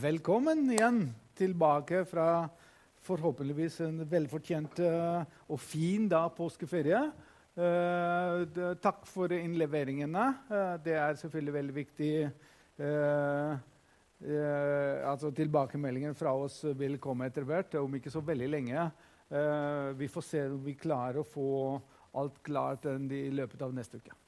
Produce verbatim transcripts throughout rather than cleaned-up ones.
Velkommen igjen tilbake fra forhåpentligvis en velfortjent uh, og fin da, påskeferie. Uh, det, takk for innleveringene. Uh, det er selvfølgelig veldig viktig. Uh, uh, altså tilbakemeldingen fra oss vil komme etter hvert, om ikke så veldig lenge. Uh, vi får se om vi klarer å få alt klart i løpet av neste uke.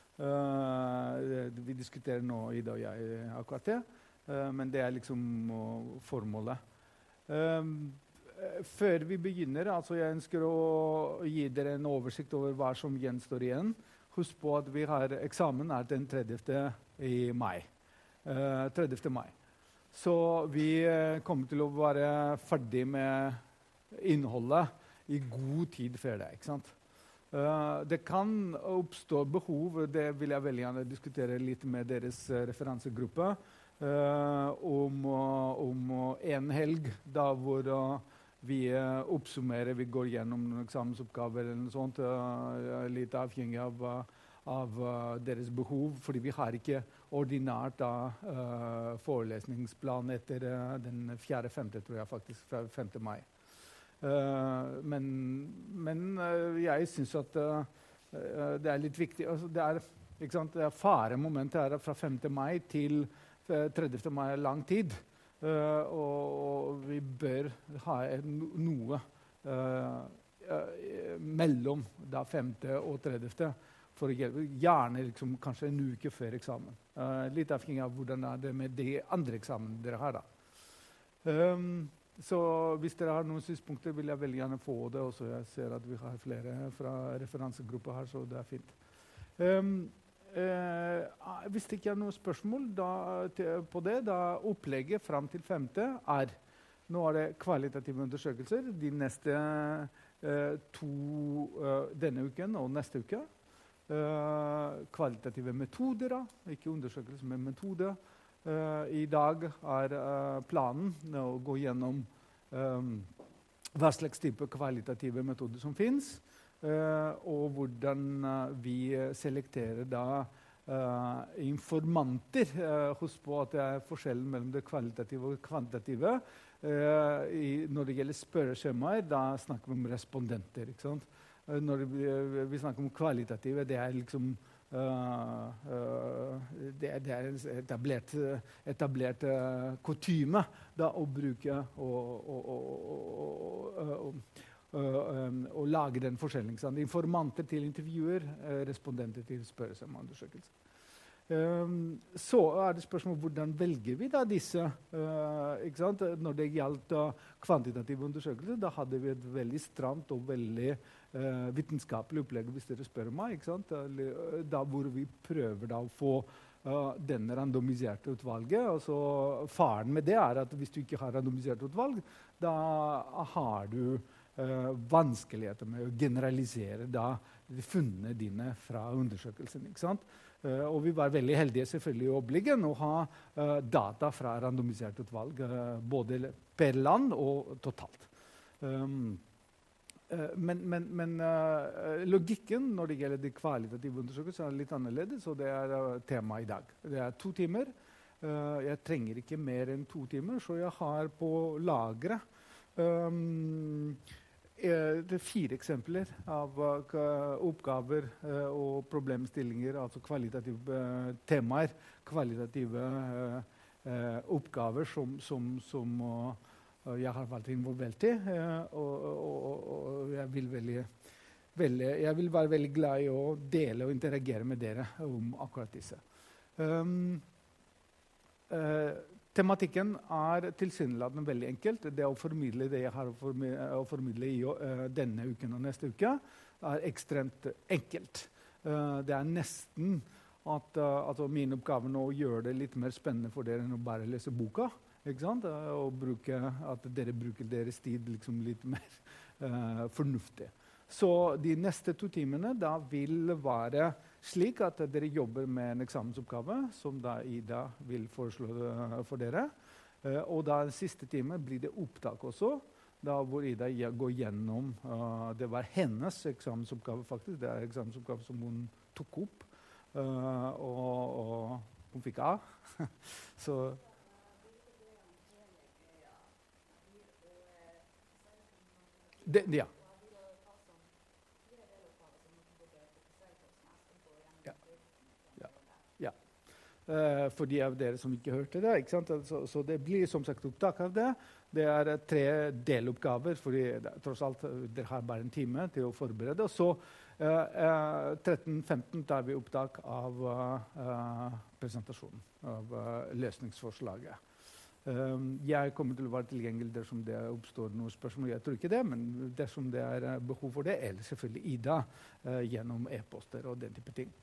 Uh, vi diskuterer nå Ida og jeg akkurat det. Uh, men det er liksom uh, formålet. Um, før vi begynner, altså jeg ønsker å gi dere en oversikt over hva som gjenstår igjen. Husk på at vi har eksamen er den tredjevte i mai. Uh, tredjevte mai. Så vi uh, kommer til å være ferdig med innholdet i god tid før det, ikke sant? Uh, det kan oppstå behov, det vil jeg veldig gjerne diskutere litt med deres uh, referansegruppe, Uh, om, uh, om uh, en helg da hvor uh, vi uh, oppsummerer, vi går gjennom noen eksamensoppgaver eller noe sånt, uh, litt avhengig av, uh, av uh, deres behov, fordi vi har ikke ordinært da, uh, forelesningsplan etter uh, den fjerde femte, tror jeg faktisk, fra femte mai. Uh, men men uh, jeg synes at uh, uh, det er litt viktig, altså, det er, ikke sant, det er faremomentet her fra femte mai til tredjevte mai er lang tid, uh, og, og vi bør ha noe uh, uh, mellom da femte og tredjevte, for å hjelpe, gjerne liksom, kanskje en uke før eksamen. Uh, litt avhengig av hvordan er det med de andre eksamen dere har da. Um, så hvis dere har noen synspunkter, vil jeg veldig gjerne få det, og så jeg ser at vi har flere fra referansegrupper her, så det er fint. Um, Uh, hvis det ikke er noen spørsmål da, til, på det, da opplegget frem til femte er, nå er det kvalitative undersøkelser de neste uh, to, uh, denne uken og neste uke. Uh, kvalitative metoder, da, ikke undersøkelser, men metoder. Uh, I dag er uh, planen å gå gjennom um, hva slags type kvalitative metoder som finnes. Uh, og hvordan uh, vi selekterer da uh, informanter. Uh, husk på at det er forskjellen mellom det kvalitative og kvantitative. Uh, i, når det gjelder spørreskjemaer, da snakker vi om respondenter. Ikke sant? Uh, når vi, vi snakker om kvalitative, det er liksom uh, uh, det, det er etablert, etablert uh, kutyme da, å bruke og, og, og, og, og Uh, um, og lage den forskjellen. Informanter til intervjuer, uh, respondenter til spørreskjemaundersøkelser. Um, så er det spørsmål hvordan velger vi da disse. Uh, ikke sant? Når det gjaldt uh, kvantitative undersøkelser, da hadde vi et veldig stramt og veldig uh, vitenskapelig opplegg, hvis dere spør meg. Ikke sant? Da hvor vi prøver da å få uh, denne randomiserte utvalget. Altså, faren med det er at hvis du ikke har randomisert utvalg, da har du Uh, vanskeligheter med å generalisere da, de funnene dine fra undersøkelsen. Ikke sant? Uh, og vi var veldig heldige selvfølgelig i oppleggen å ha uh, data fra randomisert utvalg, uh, både per land og totalt. Um, uh, men men, men uh, logikken når det gjelder de kvalitative undersøkelser er litt annerledes, og det er uh, tema i dag. Det er to timer. Uh, jeg trenger ikke mer enn to timer, så jeg har på lagret um, det er fire eksempler av uh, oppgaver uh, og problemstillinger, altså kvalitative uh, temaer, kvalitative uh, uh, oppgaver som, som, som uh, jeg har valgt involvert i, uh, og, og, og jeg, vil veldig, veldig, jeg vil være veldig glad i å dele og interagere med dere om akkurat disse. Um, uh, Tematikken er tilsynelatende veldig enkelt. Det å formidle det jeg har å formidle, å formidle i uh, denne uken og neste uke, er ekstremt enkelt. Uh, det er nesten at uh, altså min oppgave nå å gjøre det litt mer spennende for dere enn å bare lese boka. Ikke sant? Uh, og bruke, at dere bruker deres tid liksom litt mer uh, fornuftig. Så de neste to timene da vil være slik at dere jobber med en eksamensoppgave, som da Ida vil foreslå for dere. Uh, og da den siste time blir det opptak også, da hvor Ida går gjennom, uh, det var hennes eksamensoppgave faktisk, det er eksamensoppgave som hun tok opp, uh, og, og hun fikk A. Så Det, ja. Ja. Ja. Ja. Uh, for de av dere som ikke hørte det, ikke sant? Så, så det blir som sagt opptak av det. Det er uh, tre deloppgaver, fordi det, tross alt dere har bare en time til å forberede. Og så uh, uh, tretten femten tar vi opptak av uh, uh, presentasjonen, av uh, løsningsforslaget. Um, jeg kommer til å være tilgjengelig dersom det oppstår noen spørsmål. Jeg tror ikke det, men dersom det er uh, behov for det, eller selvfølgelig Ida uh, gjennom e-poster og den type ting.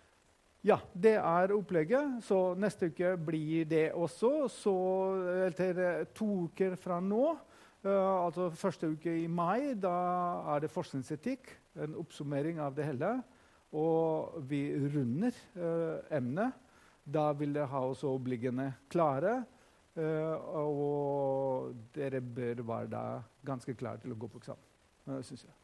Ja, det er opplegget. Så neste uke blir det også. Så etter to uker fra nå, uh, altså første uke i mai, da er det forskningsetikk, en oppsummering av det hele. Og vi runder uh, emnet. Da vil dere ha også oppleggene klare. Uh, og dere bør være da ganske klare til å gå på eksamen, uh, synes jeg.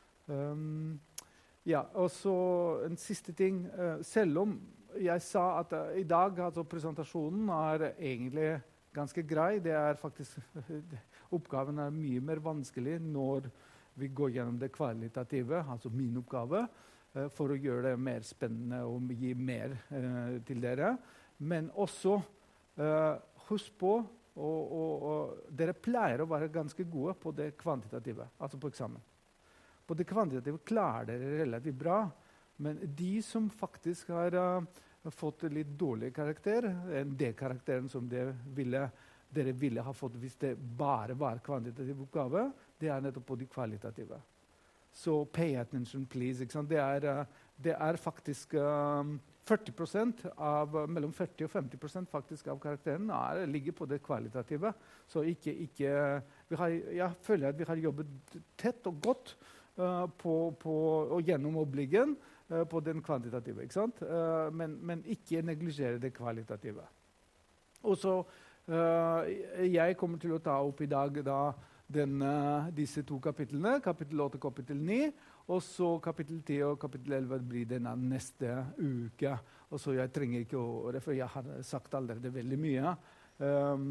Um, ja, og så en siste ting. Uh, selv om jeg sa at uh, i dag altså presentasjonen er egentlig ganske grei, det er faktisk oppgaven er mye mer vanskelig når vi går gjennom det kvalitative, altså min oppgave, uh, for å gjøre det mer spennende og gi mer uh, til dere. Men også uh, husk på, og, og, og dere pleier å være ganske gode på det kvantitative, altså på eksamen. På det kvantitative klarer dere relativt bra, men de som faktisk har uh, fått litt dårlig karakter, enn det karakteren som dere ville, dere ville ha fått hvis det bare var kvantitativ oppgave, det er nettopp på de kvalitative. Så pay attention, please. Ikke sant? Det er, uh, det er faktisk um, førti prosent av, mellom førti og femti prosent faktisk av karakteren er, ligger på det kvalitative. Så ikke, ikke, vi har, jeg føler at vi har jobbet tett og godt uh, på, på, og gjennom oppleggen uh, på den kvantitative. Ikke sant? Uh, men, men ikke neglisjere det kvalitative. Og så uh, jeg kommer til å ta opp i dag da, den, uh, disse to kapitlene, kapittel åtte og kapittel ni, og så kapittel ti og kapittel elleve blir denne neste uke. Og så jeg trenger ikke å referere, jeg har sagt allerede veldig mye. Um,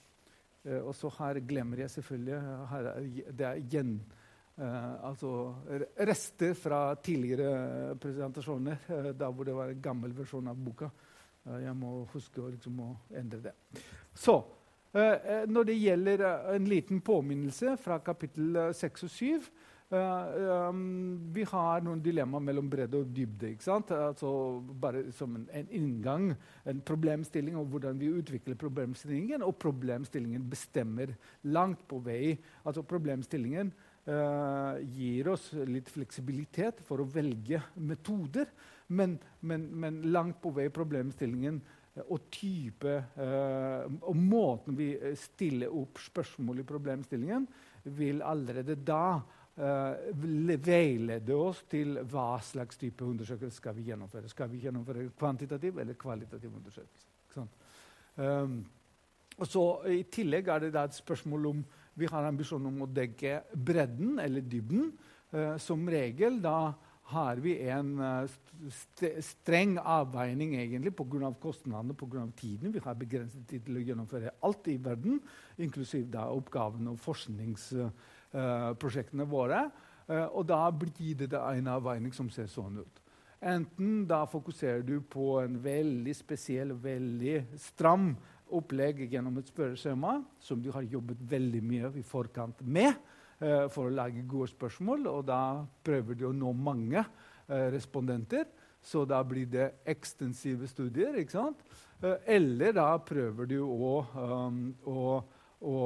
og så her glemmer jeg selvfølgelig, her, det er igjen uh, altså rester fra tidligere presentasjoner, uh, da hvor det var en gammel versjon av boka. Uh, jeg må huske å, liksom, å endre det. Så, uh, når det gjelder uh, en liten påminnelse fra kapittel seks og syv, Uh, um, vi har noen dilemmaer mellom bredde og dybde, ikke sant? Altså bare som en, en inngang, en problemstilling, og hvordan vi utvikler problemstillingen, og problemstillingen bestemmer langt på vei. Altså problemstillingen uh, gir oss litt fleksibilitet for å velge metoder, men, men, men langt på vei problemstillingen og type uh, og måten vi stiller opp spørsmål i problemstillingen vil allerede da Uh, veilede oss til hva slags type undersøkelse skal vi gjennomføre. Skal vi gjennomføre kvantitativ eller kvalitativ undersøkelse? Ikke sant? Um, og så I tillegg er det da et spørsmål om vi har ambisjon om å dekke bredden eller dybden. Uh, som regel da har vi en uh, st streng avveining egentlig på grunn av kostnadene, på grunn av tiden. Vi har begrenset tid til å gjennomføre alt i verden, inklusiv da oppgavene og forsknings Uh, prosjektene våre, uh, og da blir det en avveining som ser sånn ut. Enten da fokuserer du på en veldig spesiell, veldig stram opplegg gjennom et spørreskjema, som du har jobbet veldig mye i forkant med, uh, for å lage gode spørsmål, og da prøver du å nå mange uh, respondenter, så da blir det ekstensive studier, ikke sant? Uh, eller da prøver du å, um, å, å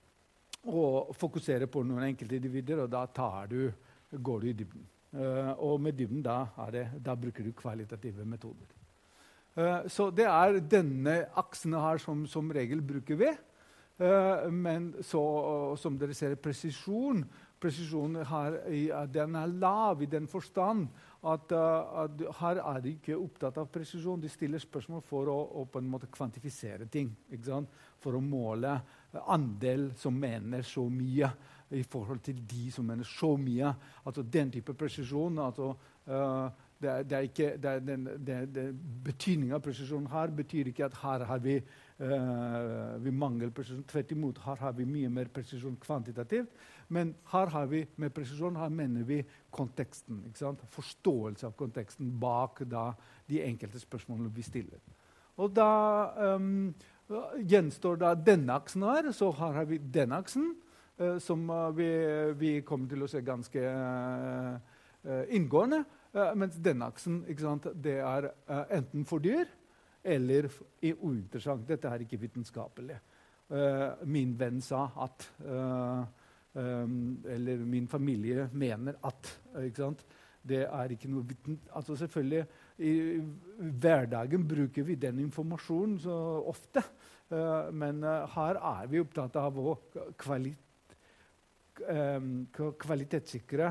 og fokusere på noen enkelte individer, og da tar du, går du i dybden. Uh, og med dybden da, er det, da bruker du kvalitative metoder. Uh, så det er denne aksen her som, som regel bruker vi. Uh, men så, uh, som dere ser, presisjon, presisjon her, den er lav i den forstand at, uh, at her er de ikke opptatt av presisjon. De stiller spørsmål for å, å på en måte kvantifisere ting, ikke sant? For å måle andel som mener så mye i forhold til de som mener så mye. Altså den type presisjon, altså, uh, det, er, det er ikke, det er den, det, det, betydningen av presisjon her betyr ikke at her har vi uh, vi mangler presisjon. Tvert imot, her har vi mye mer presisjon kvantitativt. Men her har vi med presisjon, her mener vi konteksten. Ikke sant? Forståelse av konteksten bak da, de enkelte spørsmålene vi stiller. Og da um, gjenstår da denne aksen her, så her har vi denne aksen, uh, som uh, vi, vi kommer til å se ganske uh, uh, inngående, uh, mens denne aksen, ikke sant, det er uh, enten for dyr, eller uinteressant. Dette er ikke vitenskapelig. Uh, min venn sa at, uh, um, eller min familie mener at, uh, ikke sant? Det er ikke noe viten... Altså selvfølgelig, i hverdagen bruker vi den informasjonen så ofte, uh, men uh, her er vi opptatt av å kvalit um, kvalitetssikre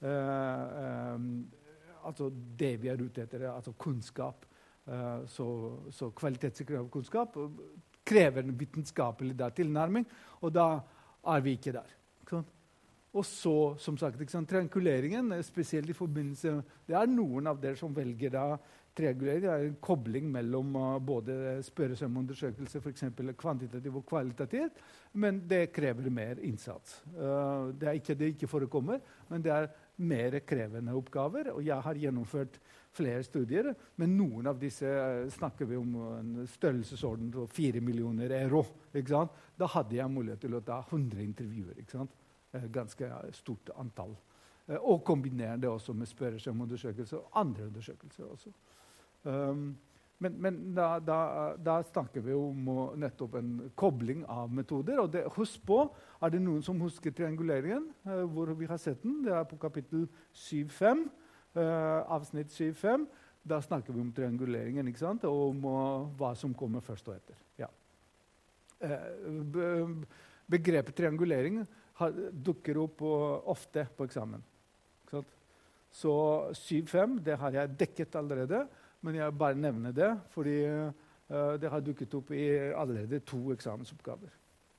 uh, um, altså det vi er ute etter, altså kunnskap. Uh, så, så kvalitetssikring av kunnskap krever en vitenskapelig da, tilnærming, og da er vi ikke der. Ikke sant? Og så, som sagt, ikke sant, trianguleringen, spesielt i forbindelse, det er noen av dere som velger da triangulering, det er en kobling mellom uh, både spørresømmeundersøkelse, for eksempel kvantitativ og kvalitativ, men det krever mer innsats. Uh, det er ikke det ikke forekommer, men det er mer krevende oppgaver, og jeg har gjennomført flere studier, men noen av disse uh, snakker vi om en størrelsesorden på fire millioner euro, ikke sant? Da hadde jeg mulighet til å ta hundre intervjuer, ikke sant? Ganske stort antall. Og kombinere det også med spørresømmeundersøkelser og andre undersøkelser også. Um, men men da, da, da snakker vi om uh, nettopp en kobling av metoder. Og det, husk på, er det noen som husker trianguleringen, uh, hvor vi har sett den? Det er på kapittel syv fem, uh, avsnitt syv fem. Da snakker vi om trianguleringen, ikke sant? Og om uh, hva som kommer først og etter. Ja. Uh, be, begrepet triangulering har, dukker opp uh, ofte på eksamen. Ikke sant? Så syv fem, det har jeg dekket allerede, men jeg bare nevner det, fordi uh, det har dukket opp i allerede to eksamensoppgaver.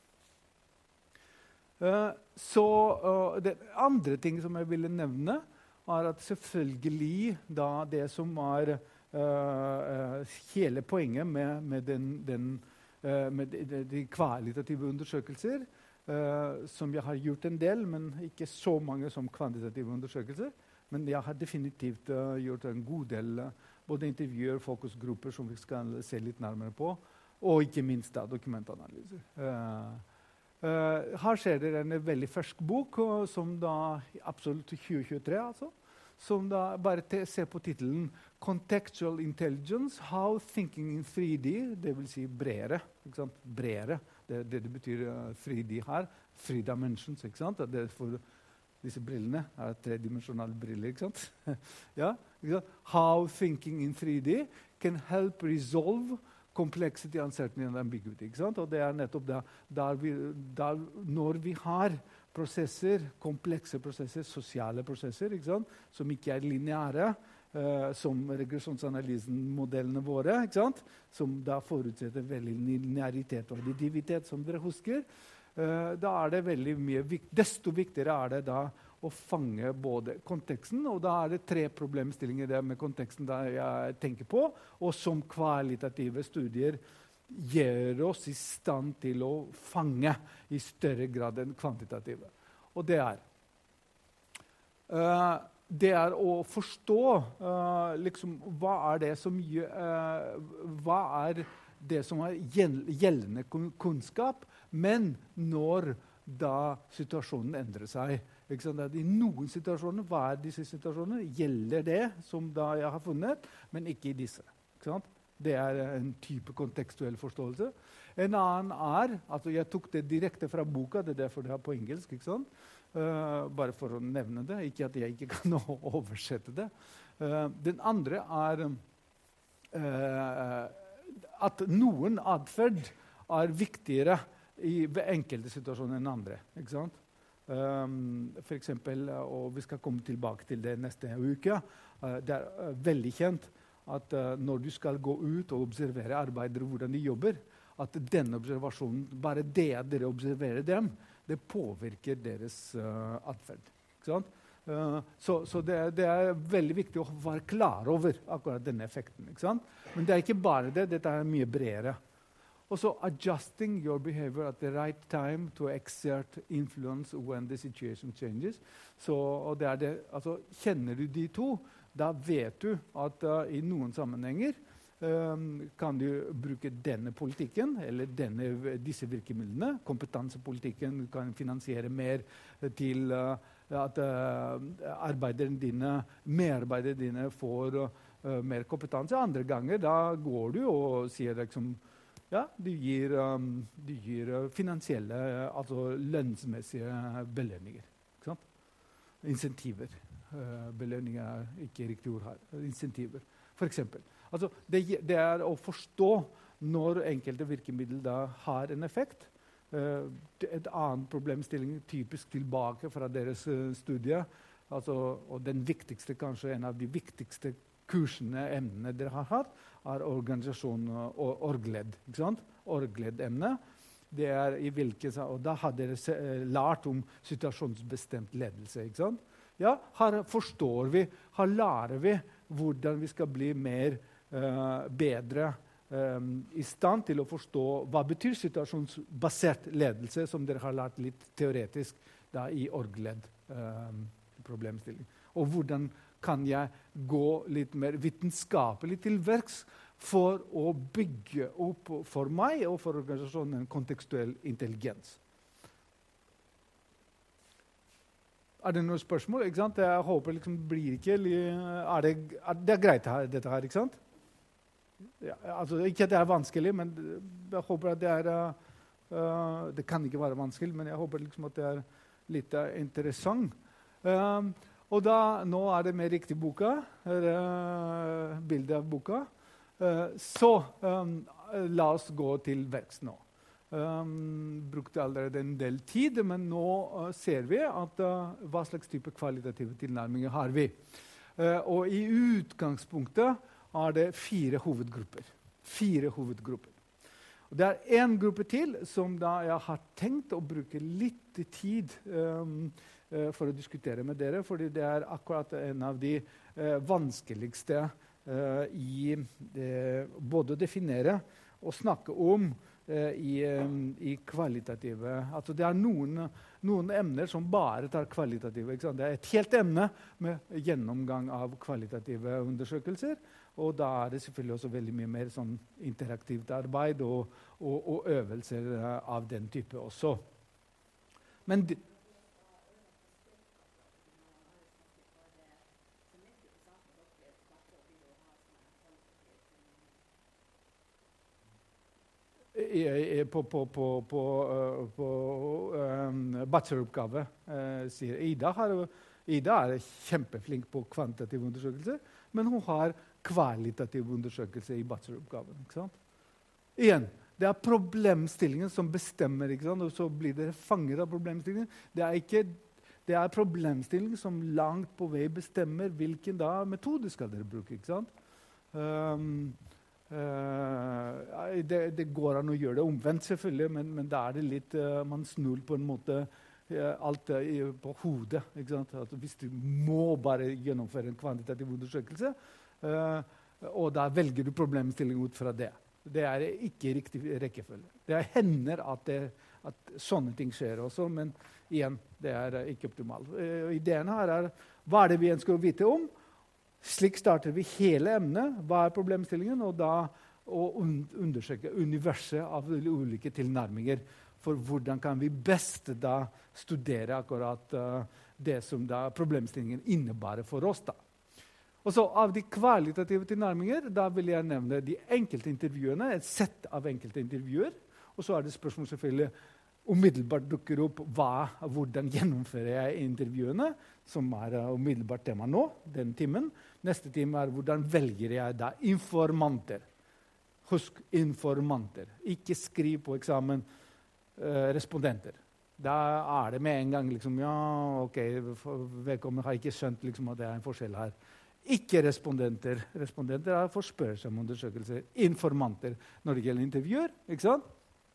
Uh, så uh, det andre ting som jeg ville nevne, er at selvfølgelig da det som er uh, uh, hele poenget med, med, den, den, uh, med de, de, de kvalitative undersøkelser, Uh, som jeg har gjort en del, men ikke så mange som kvantitative undersøkelser. Men jeg har definitivt uh, gjort en god del uh, både intervjuer, fokusgrupper som vi skal se litt nærmere på, og ikke minst da, dokumentanalyser. Uh, uh, her ser dere en veldig fersk bok, uh, som da absolutt tjue tjuetre, altså, som da bare te, ser på titelen Contextual Intelligence, How Thinking in tre D, det vil si bredere, ikke sant? Bredere. Det, det, det betyr uh, tre D her, three dimensions, ikke sant? Det for disse brillene er tredimensjonale briller, ikke sant? Ja, ikke sant? How thinking in tre D can help resolve complexity, uncertainty and ambiguity, ikke sant? Og det er nettopp der, der vi, der, når vi har prosesser, komplekse prosesser, sosiale prosesser, ikke sant? Som ikke er lineære, Uh, som regresjonsanalysen-modellene våre, ikke sant? Som da forutsetter veldig linearitet og additivitet, som dere husker. Uh, da er det veldig mye vik- desto viktigere er det da å fange både konteksten, og da er det tre problemstillinger der med konteksten da jeg tenker på, og som kvalitative studier gjør oss i stand til å fange i større grad enn kvantitative. Og det er uh, Det er å forstå uh, liksom, hva er det som gjør, uh, hva er det som er gjeldende kunnskap, men når da situasjonen endrer seg. Ikke sant? I noen situasjoner, hva er disse situasjonene? Gjelder det som da jeg har funnet, men ikke i disse. Ikke sant? Det er en type kontekstuell forståelse. En annen er, altså jeg tok det direkte fra boka, det er derfor det er på engelsk, ikke sant? Uh, bare for å nevne det, ikke at jeg ikke kan oversette det. Uh, den andre er uh, at noen atferd er viktigere i enkelte situasjoner enn andre. Ikke sant? Um, for eksempel, og vi skal komme tilbake til det neste uke, uh, det er uh, veldig kjent at uh, når du skal gå ut og observere arbeidere hvordan de jobber, at denne observasjonen, bare det at dere observerer dem, det påvirker deres uh, atferd. Ikke sant? Uh, så så det, det er veldig viktig å være klar over akkurat denne effekten. Ikke sant? Men det er ikke bare det, dette er mye bredere. also adjusting your behavior at the right time to exert influence when the situation changes. Så, og det er det, altså, kjenner du de to, da vet du at uh, i noen sammenhenger um, kan du bruke denne politikken, eller denne, disse virkemidlene. Kompetansepolitikken kan finansiere mer til uh, at uh, arbeiderne dine, medarbeiderne dine får uh, mer kompetanse. Andre ganger da går du og sier liksom, ja, du gir, um, du gir uh, finansielle, uh, altså lønnsmessige belønninger. Ikke sant? Insentiver. Uh, belønninger er ikke riktig ord her. Insentiver, for eksempel. Altså, det, det er å forstå når enkelte virkemidler da har en effekt. Uh, et annet problemstilling typisk tilbake fra deres uh, studie, altså, og den viktigste, kanskje en av de viktigste kursene, emnene dere har hatt, er organisasjon og orgledd. Ikke sant? Orgledd-emne. Det er i hvilke, og da har dere se, lært om situasjonsbestemt ledelse. Ikke sant? Ja, her forstår vi, her lærer vi hvordan vi skal bli mer uh, bedre um, i stand til å forstå hva betyr situasjonsbasert ledelse, som dere har lært litt teoretisk da, i orgledd um, problemstilling. Og hvordan kan jeg gå litt mer vitenskapelig til verks for å bygge opp for meg og for organisasjonen en kontekstuell intelligens. Er det noen spørsmål? Ikke sant? Jeg håper liksom blir ikke... Er det, er det er greit her, dette her, ikke sant? Ja, altså, ikke at det er vanskelig, men jeg håper at det er... Uh, det kan ikke være vanskelig, men jeg håper liksom at det er litt uh, interessant. Um, og da, nå er det mer riktig boka, uh, bildet av boka. Uh, så um, la oss gå til verks nå. Um, brukte allerede en del tid, men nå uh, ser vi at uh, hva slags type kvalitative tilnærminger har vi. Uh, og i utgangspunktet er det fire hovedgrupper. Fire hovedgrupper. Og det er en gruppe til som da jeg har tenkt å bruke litt tid um, uh, for å diskutere med dere, fordi det er akkurat en av de uh, vanskeligste uh, i uh, både å definere og snakke om I, i kvalitative. Altså det er noen, noen emner som bare tar kvalitative. Ikke sant? Det er et helt emne med gjennomgang av kvalitative undersøkelser. Og da er det selvfølgelig også veldig mye mer sånn interaktivt arbeid og, og, og øvelser av den type også. Men de, I, i, på, på, på, på, uh, på um, bacheloroppgave, uh, sier Ida. Har, Ida er kjempeflink på kvantitative undersøkelser, men hun har kvalitative undersøkelser i bacheloroppgaven. Ikke sant? Igjen, det er problemstillingen som bestemmer, ikke sant? Og så blir dere fanget av problemstillingen. Det er, ikke, det er problemstillingen som langt på vei bestemmer hvilken da metode skal dere bruke. Ikke sant? Um, Uh, det, det går an å gjøre det omvendt, selvfølgelig, men, men da er det litt uh, man snur på en måte uh, alt uh, på hodet. Ikke sant? Altså, hvis du må bare gjennomføre en kvantitativ undersøkelse, uh, og da velger du problemstilling ut fra det. Det er ikke riktig rekkefølge. Det hender at, det, at sånne ting skjer også, men igjen, det er uh, ikke optimalt. Uh, ideen her er hva er det vi ønsker å vite om. Slik starter vi hele emnet. Hva er problemstillingen? Og da å undersøke universet av ulike tilnærminger. For hvordan kan vi best da studere akkurat uh, det som da problemstillingen innebærer for oss. Da. Og så av de kvalitative tilnærminger, da vil jeg nevne de enkelte intervjuene, et sett av enkelte intervjuer. Og så er det spørsmål selvfølgelig umiddelbart dukker opp hva, hvordan gjennomfører jeg intervjuene, som er uh, umiddelbart tema nå, den timen. Neste time er hvordan velger jeg da informanter. Husk informanter. Ikke skriv på eksamen uh, respondenter. Da er det med en gang liksom, ja, ok, vedkommende har ikke skjønt liksom, at det er en forskjell her. Ikke respondenter. Respondenter er for spørsmålsundersøkelser. Informanter når det gjelder intervjuer, ikke sant?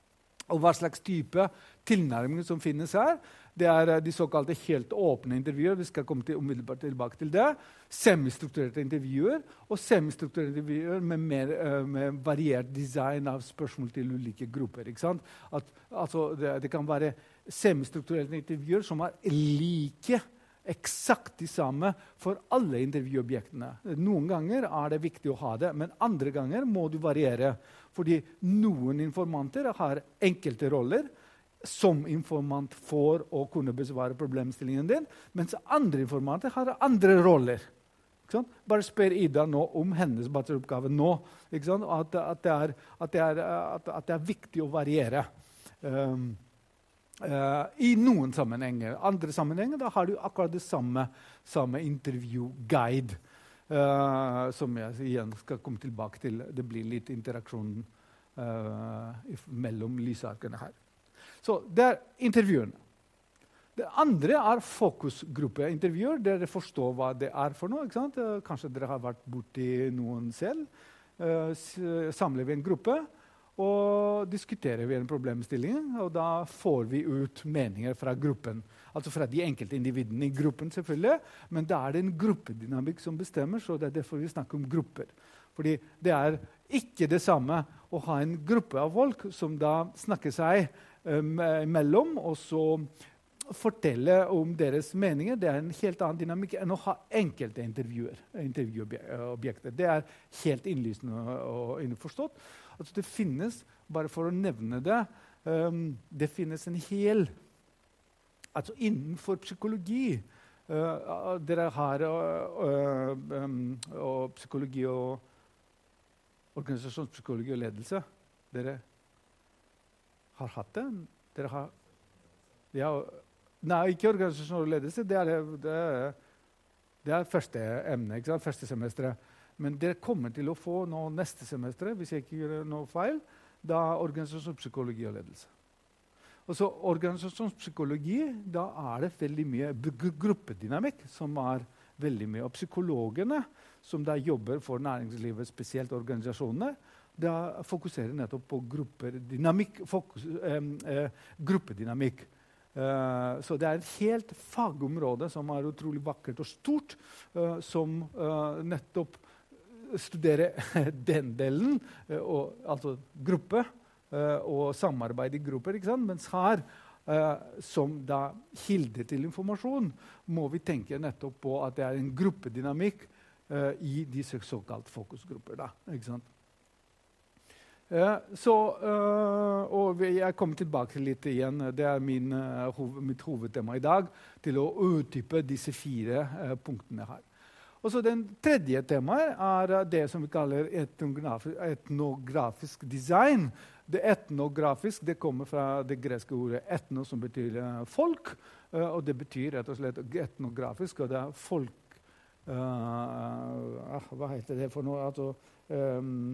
Og hva slags type tilnærming som finnes her. Det er de såkalte helt åpne intervjuer. Vi skal komme til, umiddelbart tilbake til det. Semistrukturerte intervjuer og semistrukturerte intervjuer med mer med variert design av spørsmål til ulike grupper. Ikke sant? At, altså, det, det kan være semistrukturerte intervjuer som er like eksakt de samme for alle intervjuobjektene. Noen ganger er det viktig å ha det, men andre ganger må du variere. Fordi noen informanter har enkelte roller som informant for å kunne besvare problemstillingen din, mens andre informanter har andre roller. Ikke sant? Bare spør Ida nå om hennes bacheloroppgave nå. Ikke sant? At, at, det er, at, det er, at, at det er viktig å variere. Um, uh, I noen sammenhenger. Andre sammenhenger da har du akkurat det samme, samme intervjuguide. Uh, som jeg igjen skal komme tilbake til. Det blir litt interaksjon uh, mellom lysarkene her. Så det er intervjuene. Det andre er fokusgruppeintervjuer. Dere forstår hva det er for noe. Ikke sant? Uh, kanskje dere har vært borti noen selv. Uh, samler vi en gruppe og diskuterer vi en problemstilling, og da får vi ut meninger fra gruppen. Altså fra de enkelte individene i gruppen, selvfølgelig, men da er det en gruppedynamikk som bestemmer, så det er derfor vi snakker om grupper. Fordi det er ikke det samme å ha en gruppe av folk som da snakker seg um, imellom, og så fortelle om deres meninger. Det er en helt annen dynamikk enn å ha enkelte intervjuer, intervjuobjekter. Det er helt innlysende og innforstått. Altså det finnes, bare for å nevne det, um, det finnes en hel, altså innenfor psykologi, uh, dere har uh, um, og psykologi og organisasjonspsykologi og ledelse, dere har hatt det? Dere har, ja, nei, ikke organisasjon og ledelse, det er, det er, det er første emne, ikke sant? Første semesteret. Men dere kommer til å få nå neste semester, hvis jeg ikke gjør noe feil, da organisasjonspsykologi og ledelse. Og så organisasjonspsykologi, da er det veldig mye gruppedynamikk som er veldig mye. Og psykologene som da jobber for næringslivet, spesielt organisasjonene, da fokuserer nettopp på gruppedynamikk. Fokus, eh, eh, gruppedynamikk. Uh, så det er et helt fagområde som er utrolig vakkert og stort, uh, som uh, nettopp studerer den delen, uh, og, altså gruppe uh, og samarbeid i grupper. Ikke sant? Mens her, uh, som da kilde til informasjon, må vi tenke nettopp på at det er en gruppedynamikk uh, i disse såkalt fokusgrupper. Da, ikke sant? Uh, så, uh, og jeg kommer tilbake litt igjen. Det er min, uh, hov, mitt hovedtema i dag, til å utdype disse fire uh, punktene her. Og så den tredje temaet er uh, det som vi kaller etnografisk, etnografisk design. Det etnografisk det kommer fra det greske ordet etno, som betyr uh, folk. Uh, og det betyr rett og slett etnografisk, og det er folk uh, uh, Hva heter det for noe? Altså, um,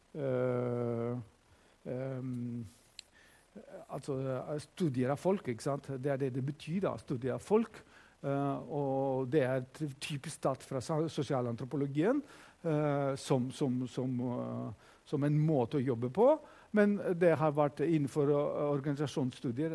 Uh, um, altså studier av folk, ikke sant? Det er det det betyr, da, studier av folk. Uh, og det er typisk tatt fra sosialantropologien uh, som, som, som, uh, som en måte å jobbe på. Men det har vært innenfor uh, organisasjonsstudier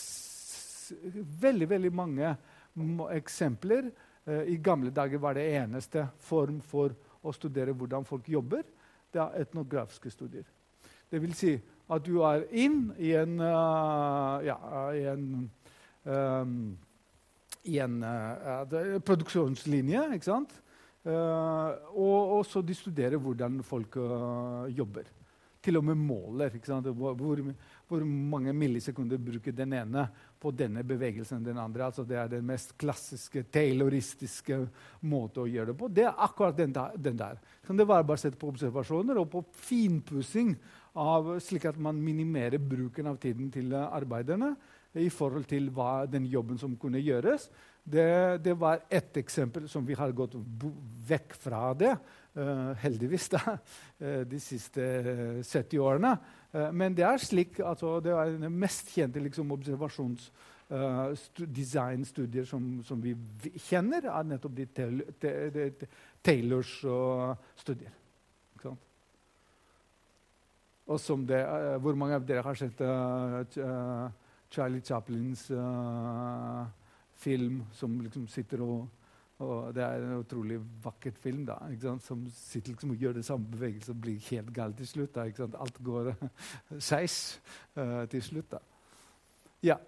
veldig, veldig mange eksempler. Uh, I gamle dager var det eneste form for å studere hvordan folk jobber. Det er etnografiske studier. Det vil si at du er inn i en, uh, ja, i en, um, i en uh, produksjonslinje, ikke sant? Uh, og, og så de studerer hvordan folk uh, jobber. Til og med måler, ikke sant? Hvor, hvor mange millisekunder bruker den ene på denne bevegelsen den andre. Altså det er den mest klassiske, tayloristiske måten å gjøre det på. Det er akkurat den der. Den der. Kan det være bare sett på observasjoner og på finpussing, av, slik at man minimerer bruken av tiden til arbeiderne i forhold til hva den jobben som kunne gjøres. Det, det var ett eksempel som vi har gått vekk fra det, uh, heldigvis da, uh, de siste uh, sytti årene. Uh, men det er slik, altså, det er den mest kjente liksom, observasjonsdesignstudier uh, som, som vi kjenner, er nettopp de, de, de, de Taylors uh, studier. Ikke sant? Og som det, uh, hvor mange av dere har sett uh, uh, Charlie Chaplins uh, film som liksom sitter og, og det er en utrolig vakkert film da, ikke sant? Som sitter liksom og gjør det samme bevegelse og blir helt galt til slutt. Da, ikke sant? Alt går seis uh, til slutt. Da. Ja.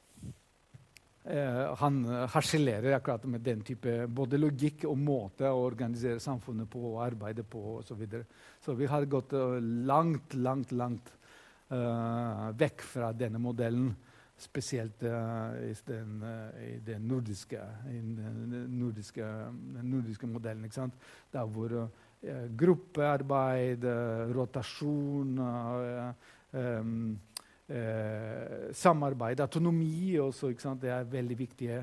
Uh, han harselerer akkurat med den type både logikk og måte å organisere samfunnet på og arbeide på og så videre. Så vi har gått uh, langt, langt, langt uh, vekk fra denne modellen, spesielt uh, i, den, uh, i den nordiske, i den nordiske, den nordiske modellen, ikke sant? Der hvor uh, gruppearbeid, uh, rotasjon, uh, um, Eh, samarbeid, autonomi også, ikke sant? Det er veldig viktige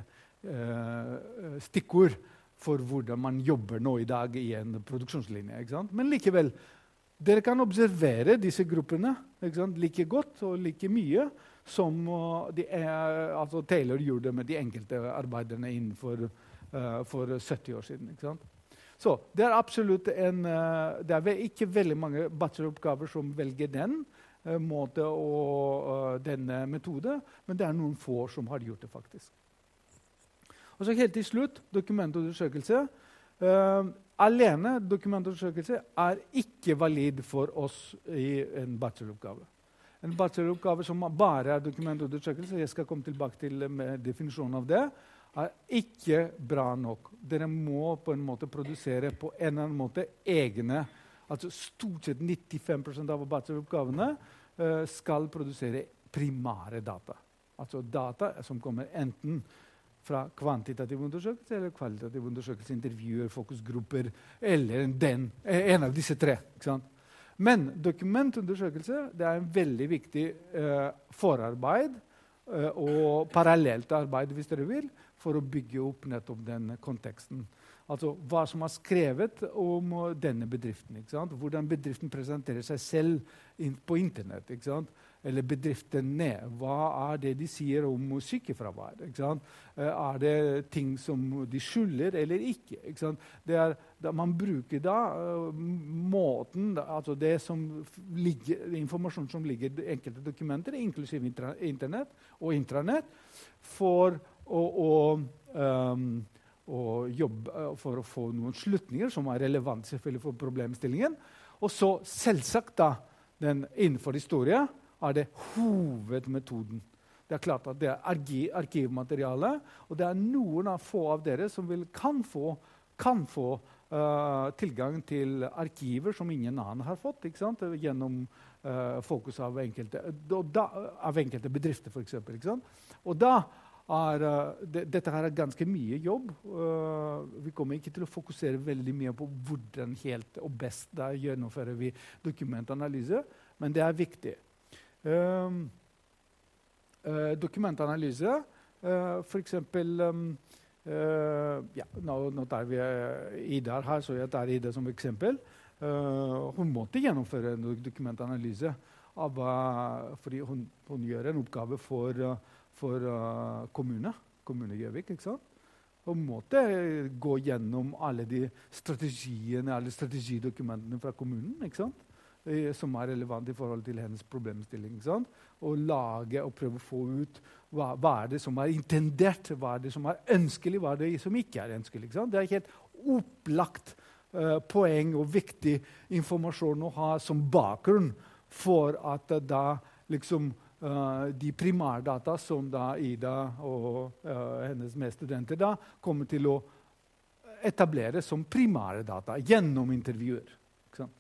eh, stikkord for hvordan man jobber nå i dag i en produksjonslinje. Ikke sant? Men likevel, dere kan observere disse gruppene ikke sant? Like godt og like mye som uh, de er, altså Taylor gjorde med de enkelte arbeiderne innenfor uh, for sytti år siden. Ikke sant? Så det er absolutt en, uh, det er ikke veldig mange bacheloroppgaver som velger den måte og uh, denne metode, men det er noen få som har gjort det faktisk. Og så helt til slutt, dokumentundersøkelse. Uh, alene dokumentundersøkelse er ikke valid for oss i en bacheloroppgave. En bacheloroppgave som bare er dokumentundersøkelse, jeg skal komme tilbake til med definisjonen av det, er ikke bra nok. Dere må på en måte produsere på en eller annen måte egne. Altså stort sett nittifem prosent av bacheloroppgavene uh, skal produsere primære data. Altså data som kommer enten fra kvantitativ undersøkelse eller kvalitativ undersøkelse, intervjuer, fokusgrupper, eller den, en av disse tre. Ikke sant? Men dokumentundersøkelse det er en veldig viktig uh, forarbeid uh, og parallelt arbeid, hvis dere vil, for å bygge opp nettopp den konteksten. Altså hva som er skrevet om denne bedriften. Ikke sant? Hvordan bedriften presenterer seg selv in på internett. Ikke sant? Eller bedriftene. Hva er det de sier om sykefravær? Ikke sant? Er det ting som de skylder eller ikke? Ikke sant? Det er, da man bruker da uh, måten, altså det som ligger, informasjon som ligger i enkelte dokumenter, inklusiv internett og intranett, for å, å um, og jobbe for å få noen slutninger som er relevant selvfølgelig for problemstillingen. Og så selvsagt da, den innenfor historie er det hovedmetoden. Det er klart at det er arkiv, arkivmateriale, og det er noen av få av dere som vil, kan få, kan få uh, tilgang til arkiver som ingen annen har fått, ikke sant? Gjennom uh, fokus av enkelte, da, av enkelte bedrifter for eksempel. Ikke sant? Og da Er, uh, det, dette her er ganske mye jobb. Uh, vi kommer ikke til å fokusere veldig mye på hvordan helt og best da gjennomfører vi dokumentanalyse, men det er viktig. Um, uh, dokumentanalyse, uh, for eksempel um, uh, ja, nå, nå tar vi uh, Ida her, så jeg tar Ida som eksempel. Uh, hun måtte gjennomføre en dokumentanalyse av, uh, fordi hun, hun gjør en oppgave for uh, for uh, kommune, kommune Gjøvik, ikke sant? Og måtte gå gjennom alle de strategiene, alle strategidokumentene fra kommunen, ikke sant? Eh, som er relevant i forhold til hennes problemstilling, ikke sant? Og lage og prøve å få ut hva, hva er det som er intendert, hva er det som er ønskelig, hva er det som ikke er ønskelig, ikke sant? Det er helt opplagt uh, poeng og viktig informasjon å ha som bakgrunn for at uh, da liksom Uh, de primærdata som da Ida og uh, hennes medstudenter da kommer til å etablere som primære data gjennom intervjuer. Ikke sant?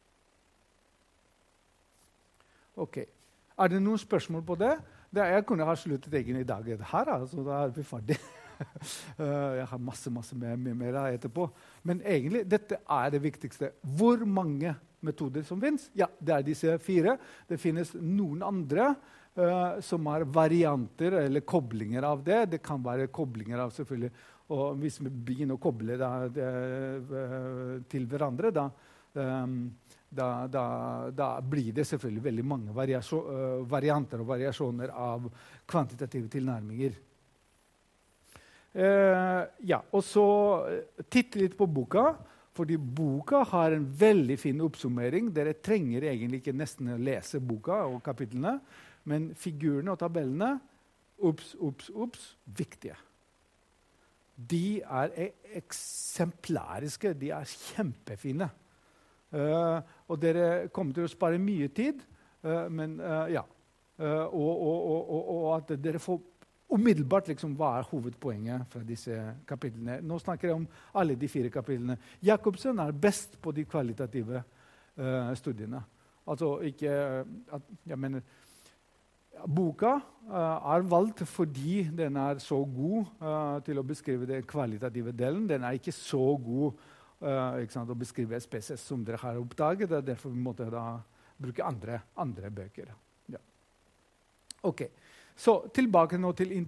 Ok. Er det noen spørsmål på det? det jeg kunne ha sluttet egentlig i dag her, altså da er vi ferdig. uh, jeg har masse, masse mer, mer, mer etterpå. Men egentlig, dette er det viktigste. Hvor mange metoder som finnes? Ja, det er disse fire. Det finnes noen andre uh, som er varianter eller koblinger av det. Det kan være koblinger av selvfølgelig. Og hvis vi begynner å koble da, det, uh, til hverandre, da, um, da, da, da blir det selvfølgelig veldig mange uh, varianter og variasjoner av kvantitative tilnærminger. Uh, ja, og så titt litt på boka. Fordi boka har en veldig fin oppsummering. Dere trenger egentlig ikke nesten lese boka og kapitlene, men figurene og tabellene, ups, ups, ups, viktige. De er eksemplariske, de er kjempefine. Uh, og dere kommer til å spare mye tid, uh, men uh, ja. Uh, og, og, og, og, og at dere får umiddelbart liksom, hva er hovedpoenget fra disse kapitlene. Nå snakker jeg om alle de fire kapitlene. Jacobsen er best på de kvalitative uh, studiene. Altså ikke at, jeg mener, boka uh, er valgt fordi den er så god uh, til å beskrive den kvalitative delen. Den er ikke så god uh, ikke sant, å beskrive species som dere har oppdaget. Derfor måtte jeg da bruke andre, andre bøker. Ja. Ok. Så tilbake nå til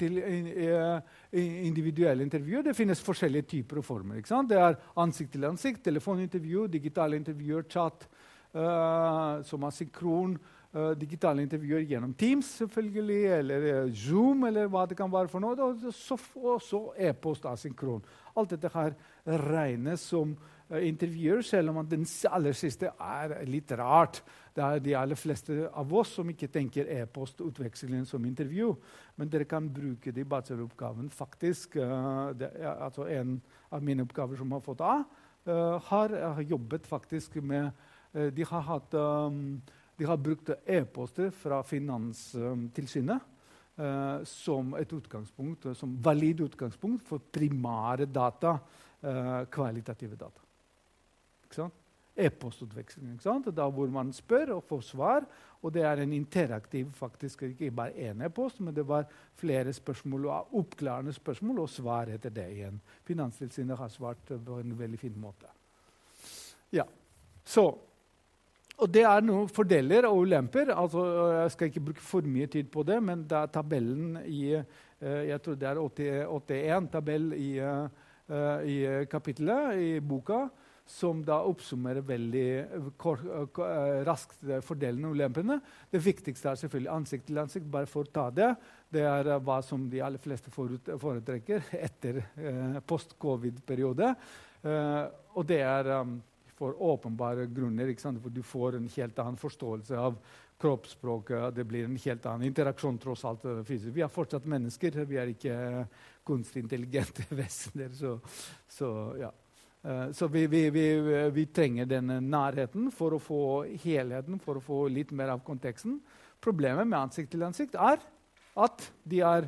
individuelle intervjuer. Det finnes forskjellige typer og former. Ikke sant? Det er ansikt til ansikt, telefonintervju, digitale intervjuer, chat, uh, som er synkron, uh, digitale intervjuer gjennom Teams, selvfølgelig, eller uh, Zoom, eller hva det kan være for noe. Og så også e-post asynkron. Alt dette her regnes som uh, intervjuer, selv om den aller siste er litt rart. Det er de aller fleste av oss som ikke tenker e-postutvekslingen som intervju. Men dere kan bruke det i bacheloroppgaven. Faktisk, uh, det er, altså en av mine oppgaver som har fått A, uh, har, har jobbet faktisk med uh, de, har hatt, um, de har brukt e-poster fra Finanstilsynet uh, som et utgangspunkt, som valid utgangspunkt for primære data, uh, kvalitative data. Ikke sant? E-postutveksling, ikke sant? Da hvor man spør og får svar, og det er en interaktiv, faktisk ikke bare en e-post, men det var flere spørsmål og oppklarende spørsmål og svar etter det igjen. Finanstilsynet har svart på en veldig fin måte. Ja, så, og det er noen fordeler og ulemper, altså jeg skal ikke bruke for mye tid på det, men det er tabellen i, jeg tror det er åttien tabell i, i kapitlet, i boka, som da oppsummerer veldig kort, raskt fordelene og ulempene. Det viktigste er selvfølgelig ansikt til ansikt, bare for å ta det. Det er hva som de aller fleste foretrekker etter eh, post-covid-periode. Eh, og det er um, for åpenbare grunner, ikke sant? For du får en helt annen forståelse av kroppsspråket, det blir en helt annen interaksjon tross alt fysisk. Vi er fortsatt mennesker, vi er ikke kunstig intelligente vesener, så, så ja. Uh, så vi, vi, vi, vi trenger denne nærheten for å få helheten, for å få litt mer av konteksten. Problemet med ansikt til ansikt er at de er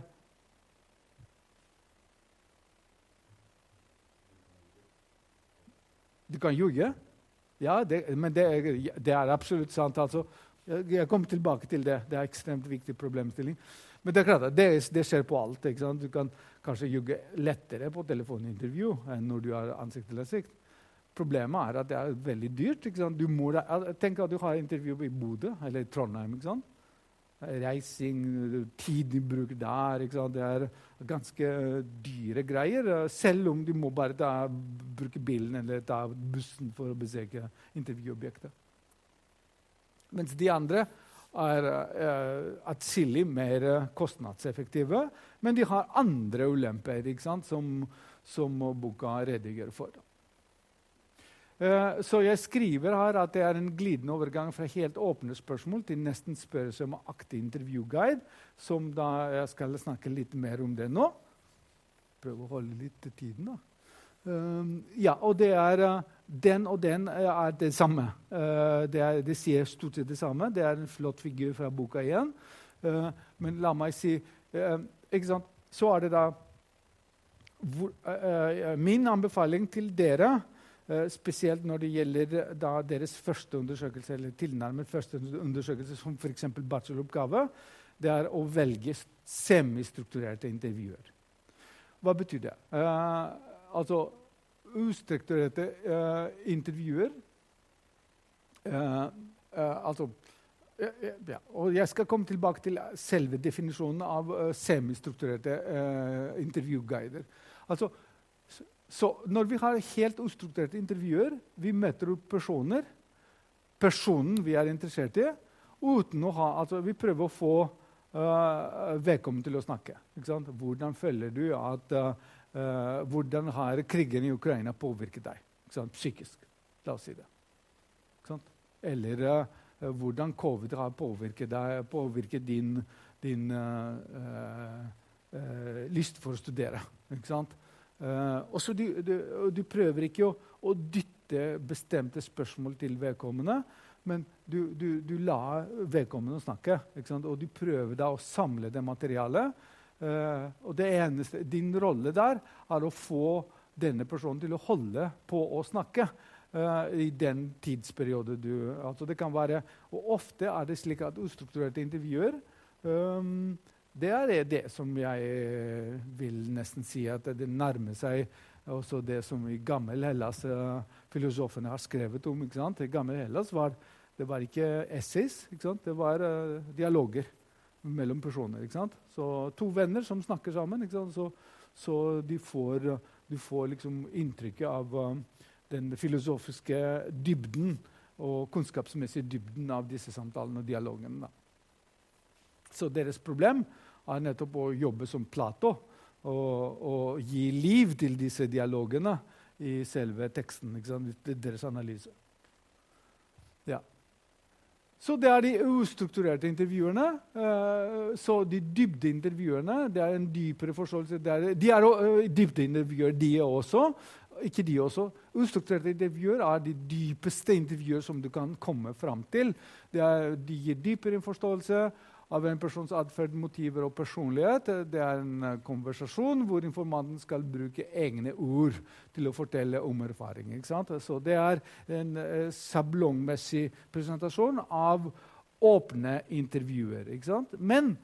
Du kan ljuge. Ja, det, men det, det er absolutt sant. Altså, jeg, jeg kommer tilbake til det. Det er en ekstremt viktig problemstilling. Men det er klart, det, det skjer på alt. Ikke sant? Du kan kanskje ljuge lettere på telefonintervju enn når du har ansikt til ansikt. Problemet er at det er veldig dyrt. Ikke sant? Du må, tenk at du har intervju i Bodø eller i Trondheim. Ikke sant? Reising, tid du bruker der. Ikke sant? Det er ganske dyre greier, selv om du må bare ta, bruke bilen eller ta bussen for å besøke intervjuobjektet. Mens de andre er uh, atskillig mer kostnadseffektive, men de har andre ulemper, ikke sant, som, som boka redegjør for. Uh, så jeg skriver her at det er en glidende overgang fra helt åpne spørsmål til nesten spørsmål om aktiv intervjuguide, som da jeg skal snakke litt mer om det nå. Prøv å holde litt til tiden da. Um, ja, og det er uh, den og den uh, er det samme. Uh, det, er, det sier stort sett det samme. Det er en flott figur fra boka igjen. Uh, men la meg si uh, ikke sant? Så er det da hvor, uh, uh, min anbefaling til dere, uh, spesielt når det gjelder da deres første undersøkelse, eller tilnærmet første undersøkelse, som for eksempel bacheloroppgave, det er å velge semistrukturerte intervjuer. Hva betyr det? Uh, Altså ustrukturerte uh, intervjuer. Uh, uh, altså, uh, ja. Og jeg skal komme tilbake til selve definisjonen av uh, semistrukturerte uh, intervjuguider. Altså, så, så når vi har helt ustrukturerte intervjuer, vi møter opp personer, personen vi er interessert i, uten å ha, altså vi prøver å få uh, vedkommende til å snakke. Ikke sant? Hvordan føler du at uh, Uh, hvordan har krigen i Ukraina påvirket deg? ikke sant? Psykisk. La oss si det. Ikke sant? Eller uh, hvordan covid har påvirket, deg, påvirket din, din uh, uh, uh, lyst for å studere. Ikke sant? Uh, og så du, du, du prøver ikke å, å dytte bestemte spørsmål til vedkommende, men du, du, du lar vedkommende snakke. Ikke sant? Og du prøver da å samle det materialet. Uh, og det eneste, din rolle der er å få denne personen til å holde på å snakke. Uh, i den tidsperioden du... Altså det kan være, og ofte er det slik at ustrukturerte intervjuer, um, det er det som jeg vil nesten si at det nærmer seg også det som i gammel Hellas uh, filosofene har skrevet om. Ikke sant? I gammel Hellas var det var ikke essays, ikke sant? Det var uh, dialoger mellom personer. Ikke sant? Så to venner som snakker sammen, ikke sant? Så, så de får, de får liksom inntrykket av... Uh, den filosofiske dybden og kunnskapsmessige dybden av disse samtalene og dialogene. Så deres problem er nettopp å jobbe som Plato og, og gi liv til disse dialogene i selve teksten, ikke sant? Deres analyse. Ja. Så det er de ustrukturerte intervjuerne. Uh, så de dybdeintervjuerne, det er en dypere forståelse. Det er, de er uh, dybdeintervjuer, de også. Ikke de også. Ustrukturerte intervjuer er de dypeste intervjuer som du kan komme fram til. Det er, de gir dypere forståelse av en persons atferd, motiver og personlighet. Det er en uh, konversasjon hvor informanten skal bruke egne ord til å fortelle om erfaring. Ikke sant? Så det er en uh, sablongmessig presentasjon av åpne intervjuer. Ikke sant? Men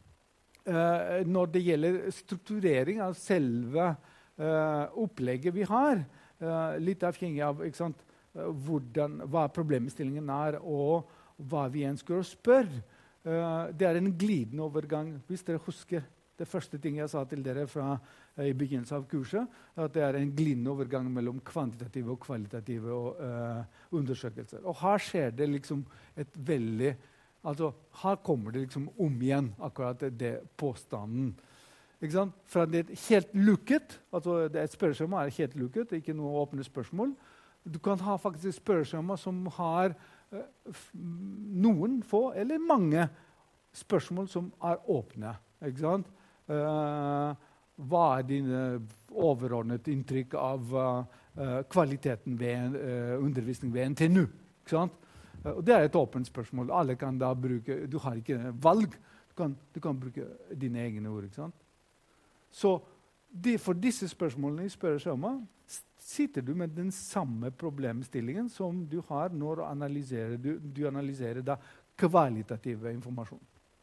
uh, når det gjelder strukturering av selve Uh, opplegget vi har, uh, litt avhengig av ikke sant, uh, hvordan, hva problemstillingen er, og hva vi ønsker å spørre. Uh, det er en glidende overgang. Hvis dere husker det første ting jeg sa til dere fra, uh, i begynnelsen av kurset, at det er en glidende overgang mellom kvantitative og kvalitative og, uh, undersøkelser. Og her skjer det liksom et veldig... Altså, her kommer det liksom om igjen, akkurat det, det påstanden. Ikke sant? Fra det helt lukket, altså det et spørreskjema er helt lukket, ikke noe åpne spørsmål. Du kan ha faktisk et spørreskjema som har uh, noen få eller mange spørsmål som er åpne. Ikke sant? Uh, hva er dine overordnet inntrykk av uh, kvaliteten ved uh, undervisning ved N T N U? Ikke sant? Uh, og det er et åpent spørsmål. Alle kan da bruke, du har ikke valg, du kan, du kan bruke dine egne ord. Ikke sant? Så de, for disse spørsmålene i spørreskjemaet sitter du med den samme problemstillingen som du har når analyserer, du, du analyserer da kvalitativ informasjon.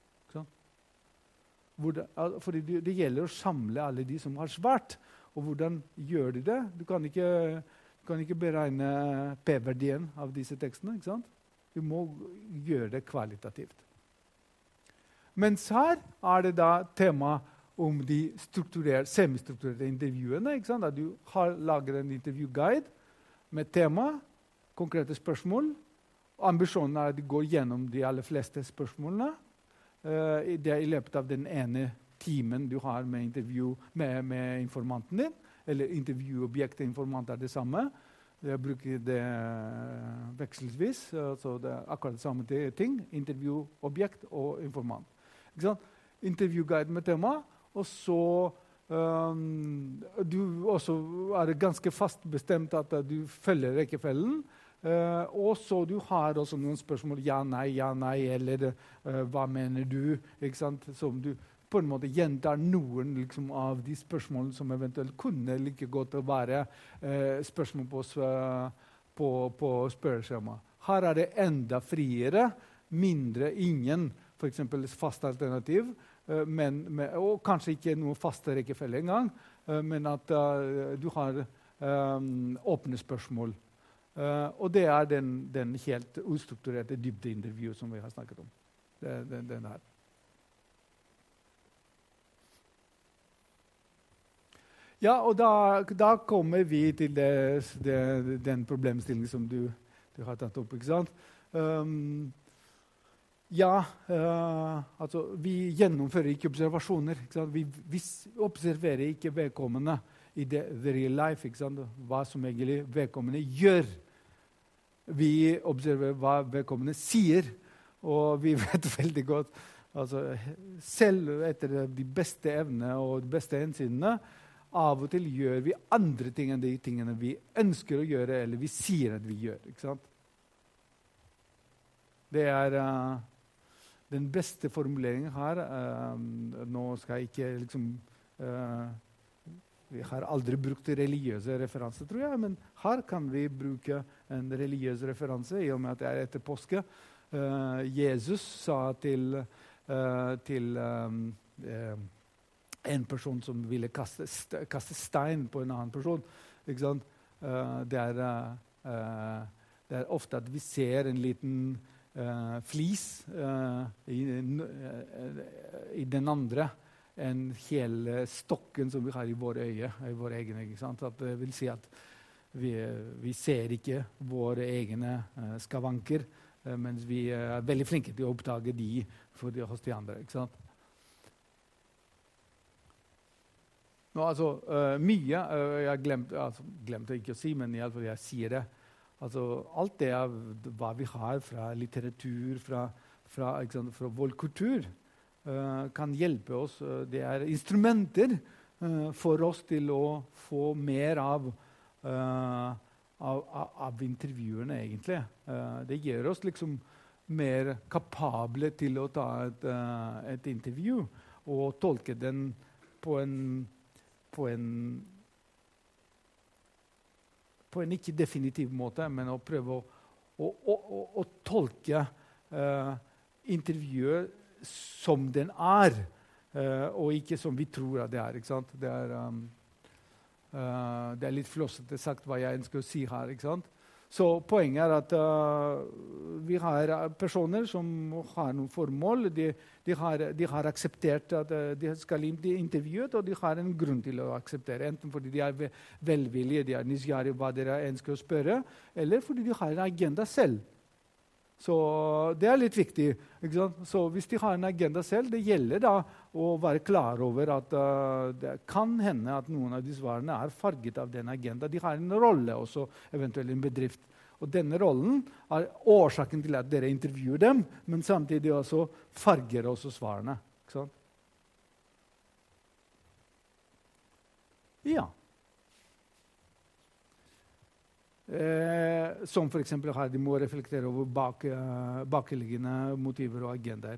Det, fordi det, det gjelder å samle alle de som har svart. Og hvordan gjør de det? Du kan ikke, du kan ikke beregne P-verdien av disse tekstene. Ikke sant? Du må gjøre det kvalitativt. Mens her er det da tema om de semistrukturerte intervjuene. Ikke sant? At du har laget en intervjuguide med tema, konkrete spørsmål. Ambisjonen er at du går gjennom de aller fleste spørsmålene. Uh, det er i løpet av den ene timen du har med, intervju, med, med informanten din. Eller intervjuobjektet informant er det samme. Jeg bruker det vekselsvis. Så det er akkurat det samme ting. Intervjuobjekt og informant. Ikke sant? Intervjuguide med tema. Og så um, du også er det ganske fast bestemt at uh, du følger rekkefølgen. Uh, og så du har også noen spørsmål. Ja, nei, ja, nei, eller uh, hva mener du? Ikke sant? Som du på en måte gjentar noen liksom, av de spørsmålene som eventuelt kunne like godt å være uh, spørsmål på, på, på spørreskjema. Her er det enda friere, mindre ingen, for eksempel fast alternativ. Men, med, og kanskje ikke noe faste rekkefølge engang, uh, men at uh, du har um, åpne spørsmål. Uh, og det er den, den helt ustrukturerte dybdeintervju som vi har snakket om. Det, det, den her. Ja, og da, da kommer vi til det, det, den problemstillingen som du, du har tatt opp, ikke sant? Um, Ja, uh, altså vi gjennomfører ikke observasjoner. Ikke sant? Vi, vi observerer ikke vedkommende i the, the real life, ikke sant? Hva som egentlig vedkommende gjør. Vi observerer hva vedkommende sier, og vi vet veldig godt, altså, selv etter de beste evnene og de beste hensynene, av og til gjør vi andre ting enn de tingene vi ønsker å gjøre, eller vi sier at vi gjør, ikke sant? Det er uh, den beste formuleringen her. Uh, nå skal jeg ikke liksom... Uh, vi har aldri brukt religiøse referanser, tror jeg, men her kan vi bruke en religiøs referanse, i og med at det er etter påske. Uh, Jesus sa til, uh, til um, uh, en person som ville kaste, st kaste stein på en annen person. Ikke sant? Uh, det, er, uh, det er ofte at vi ser en liten uh, flis uh, i, uh, i den andre, en hele stokken som vi har i våre øye, i våre egne. Ikke sant? At det vil si at vi, vi ser ikke våre egne uh, skavanker, uh, mens vi er veldig flinke til å oppdage de, for de hos de andre. Ikke sant? Nå, altså, uh, mye, uh, jeg glemte, altså, glemte ikke å si, men i alle fall jeg sier det. Altså, alt det er hva vi har fra litteratur, fra, fra, ikke sant, fra vår kultur, uh, kan hjelpe oss. Uh, det er instrumenter uh, for oss til å få mer av, uh, av, av, av intervjuerne, egentlig. Uh, det gjør oss liksom mer kapable til å ta et, uh, et intervju og tolke den på en På en, på en ikke definitiv måte, men å prøve å, å, å, å, å tolke uh, intervjuet som den er, uh, og ikke som vi tror at det er. Ikke sant? Det er, um, uh, det er litt flåsete sagt hva jeg ønsker å si her. Ikke sant? Så poenget er at uh, vi har personer som har noen formål. De, de, har, de har akseptert at uh, de skal bli intervjuet, og de har en grunn til å akseptere. Enten fordi de er velvillige, de er nysgjerrige hva dere ønsker å spørre, eller fordi de har en agenda selv. Så det er litt viktig. Ikke sant? Så hvis de har en agenda selv, det gjelder da å være klar over at uh, det kan hende at noen av de svarene er farget av den agenda. De har en rolle også, eventuelt en bedrift. Og denne rollen er årsaken til at dere intervjuer dem, men samtidig også farger også svarene. Ikke sant? Ja. Eh, som for eksempel her, de må reflektere over bak, uh, bakliggende motiver og agendaer.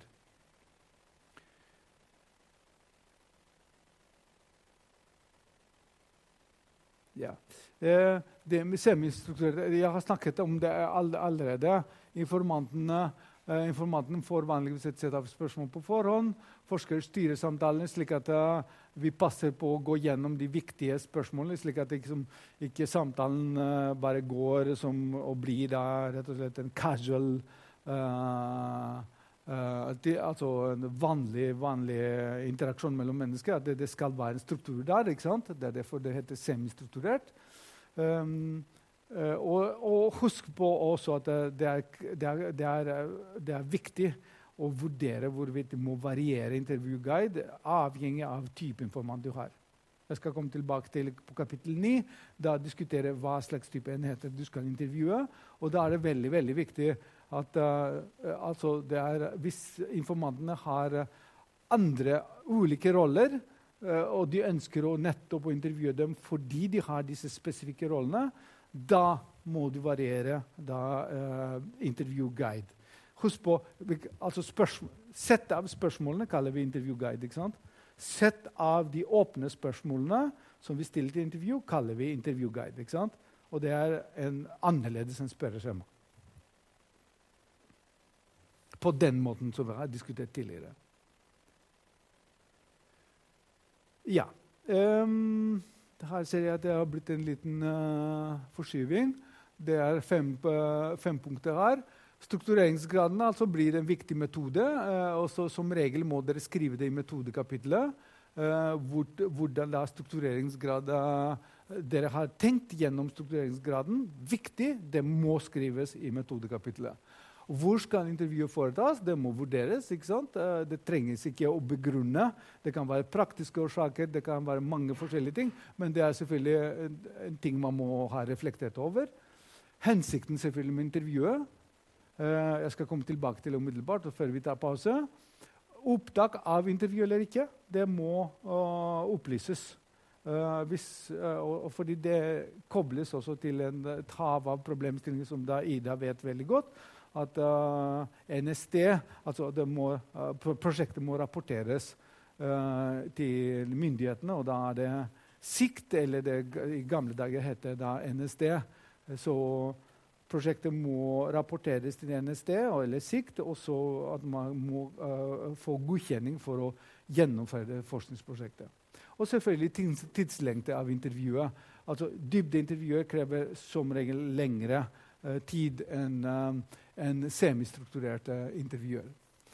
Ja. Eh, det med semistrukturert, jeg har snakket om det all, allerede. Informantene, eh, informanten får vanligvis et sett av spørsmål på forhånd. Forskere styrer samtalene slik at uh, vi passer på å gå gjennom de viktige spørsmålene, slik at ikke, som, ikke samtalen uh, bare går som, og blir da, rett og slett en casual uh, uh, det, altså en vanlig, vanlig interaksjon mellom mennesker. At det, det skal være en struktur der. Ikke sant? Det er derfor det heter semistrukturert. Um, uh, og, og husk på også at det er, det er, det er, det er viktig å vurdere hvorvidt det må variere intervjuguide, avhengig av type informant du har. Jeg skal komme tilbake til på kapittel ni, da diskutere hva slags type enheter du skal intervjue. Og da er det veldig, veldig viktig at uh, altså det er, hvis informantene har andre ulike roller, uh, og de ønsker å nettopp å intervjue dem fordi de har disse spesifikke rollene, da må du variere da, uh, intervjuguide. Husk på, altså sett av spørsmålene kaller vi intervjuguide, ikke sant? Sett av de åpne spørsmålene som vi stiller til intervju, kaller vi intervjuguide, ikke sant? Og det er en annerledes enn spørreskjema. På den måten som vi har diskutert tidligere. Ja. Um, her ser jeg at det har blitt en liten uh, forskyving. Det er fem, uh, fem punkter her. Struktureringsgraden altså blir en viktig metode, uh, og så, som regel må dere skrive det i metodekapitlet. Uh, hvor, hvordan da struktureringsgrad uh, dere har tenkt gjennom struktureringsgraden. Viktig, det må skrives i metodekapitlet. Hvor skal intervjuet foretas? Det må vurderes. Ikke sant? Eh, Det trenges ikke å begrunne. Det kan være praktiske årsaker, det kan være mange forskjellige ting, men det er selvfølgelig en, en ting man må ha reflektert over. Hensikten selvfølgelig med intervjuet, eh, jeg skal komme tilbake til umiddelbart før vi tar pause. Opptak av intervju eller ikke, det må uh, opplyses. Uh, hvis, uh, og, og fordi det kobles også til en, et hav av problemstillinger som da Ida vet veldig godt, at uh, N S D, altså det må, uh, prosjektet må rapporteres uh, til myndighetene, og da er det sikt, eller det i gamle dager heter det N S D. Så prosjektet må rapporteres til N S D eller sikt, og så at man må uh, få godkjenning for å gjennomføre forskningsprosjektet. Og selvfølgelig tids, tidslengde av intervjuet. Altså, dybdeintervjuer krever som regel lengre uh, tid enn uh, en semistrukturerte intervjuer.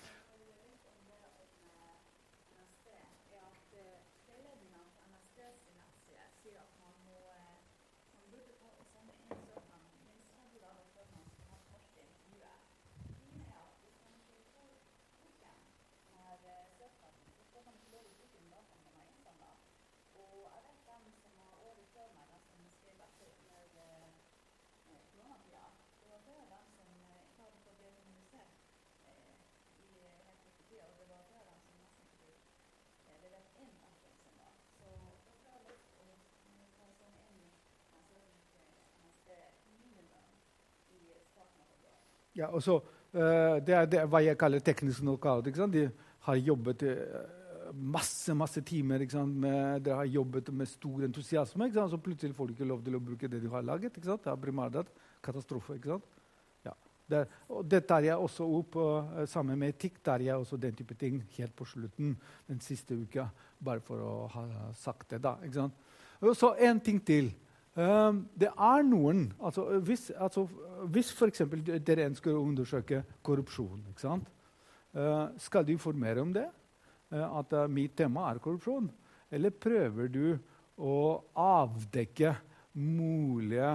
Ja, og så, uh, det er det, hva jeg kaller teknisk knockout. Ikke sant? De har jobbet uh, masse masse timer. Ikke sant? Med, de har jobbet med stor entusiasme. Ikke sant? Så plutselig får de ikke lov til å bruke det de har laget. Ikke sant? Det er primærdata. Katastrofe. Ikke sant? Ja. Det, og det tar jeg også opp uh, sammen med etikk. Der jeg også den type ting helt på slutten den siste uka. Bare for å ha sagt det. da. Ikke sant? Og så en ting til. Um, det er noen, altså Hvis, altså, hvis for eksempel dere ønsker å undersøke korrupsjon, ikke sant? Uh, skal du informere om det? Uh, at uh, mitt tema er korrupsjon? Eller prøver du å avdekke mulige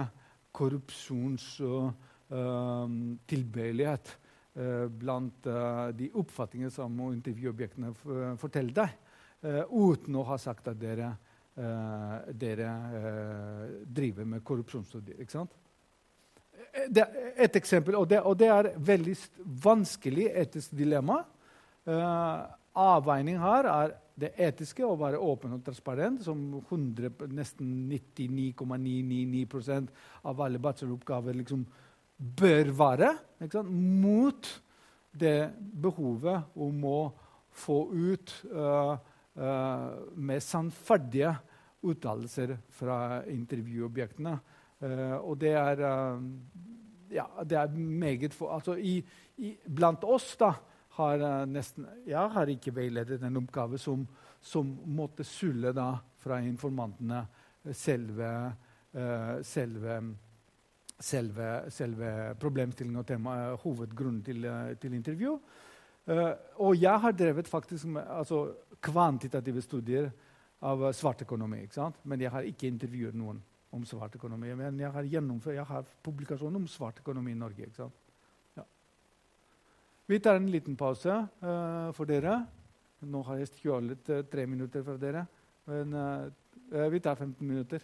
korrupsjonstilbøyelighet uh, uh, blant uh, de oppfatninger som intervjuobjektene forteller deg, uh, uten å ha sagt at dere Uh, dere uh, driver med korrupsjonsstudier, ikke sant? Det er et eksempel, og det, og det er veldig vanskelig etisk dilemma. Uh, avveining her er det etiske å være åpen og transparent, som hundre, nesten nittini komma ni ni ni prosent av alle bacheloroppgaver liksom bør være, ikke sant? Mot det behovet om å få ut uh, uh, med sannferdige uttalelser fra intervjuobjektene. Uh, og det er, uh, ja, det er meget for, altså i, i, blant oss da, har uh, nesten, jeg har ikke veiledet en oppgave som, som måtte sulle da fra informantene selve, uh, selve, selve, selve problemstillingen og tema, uh, hovedgrunnen til, uh, til intervju. Uh, og jeg har drevet faktisk med altså, kvantitative studier av svart økonomi, ikke sant? Men jeg har ikke intervjuet noen om svart økonomi. Men jeg har gjennomført, jeg har publikasjoner om svart økonomi i Norge, ikke sant? Ja. Vi tar en liten pause uh, for dere. Nå har jeg stjålet uh, tre minutter fra dere, men uh, uh, vi tar femten minutter.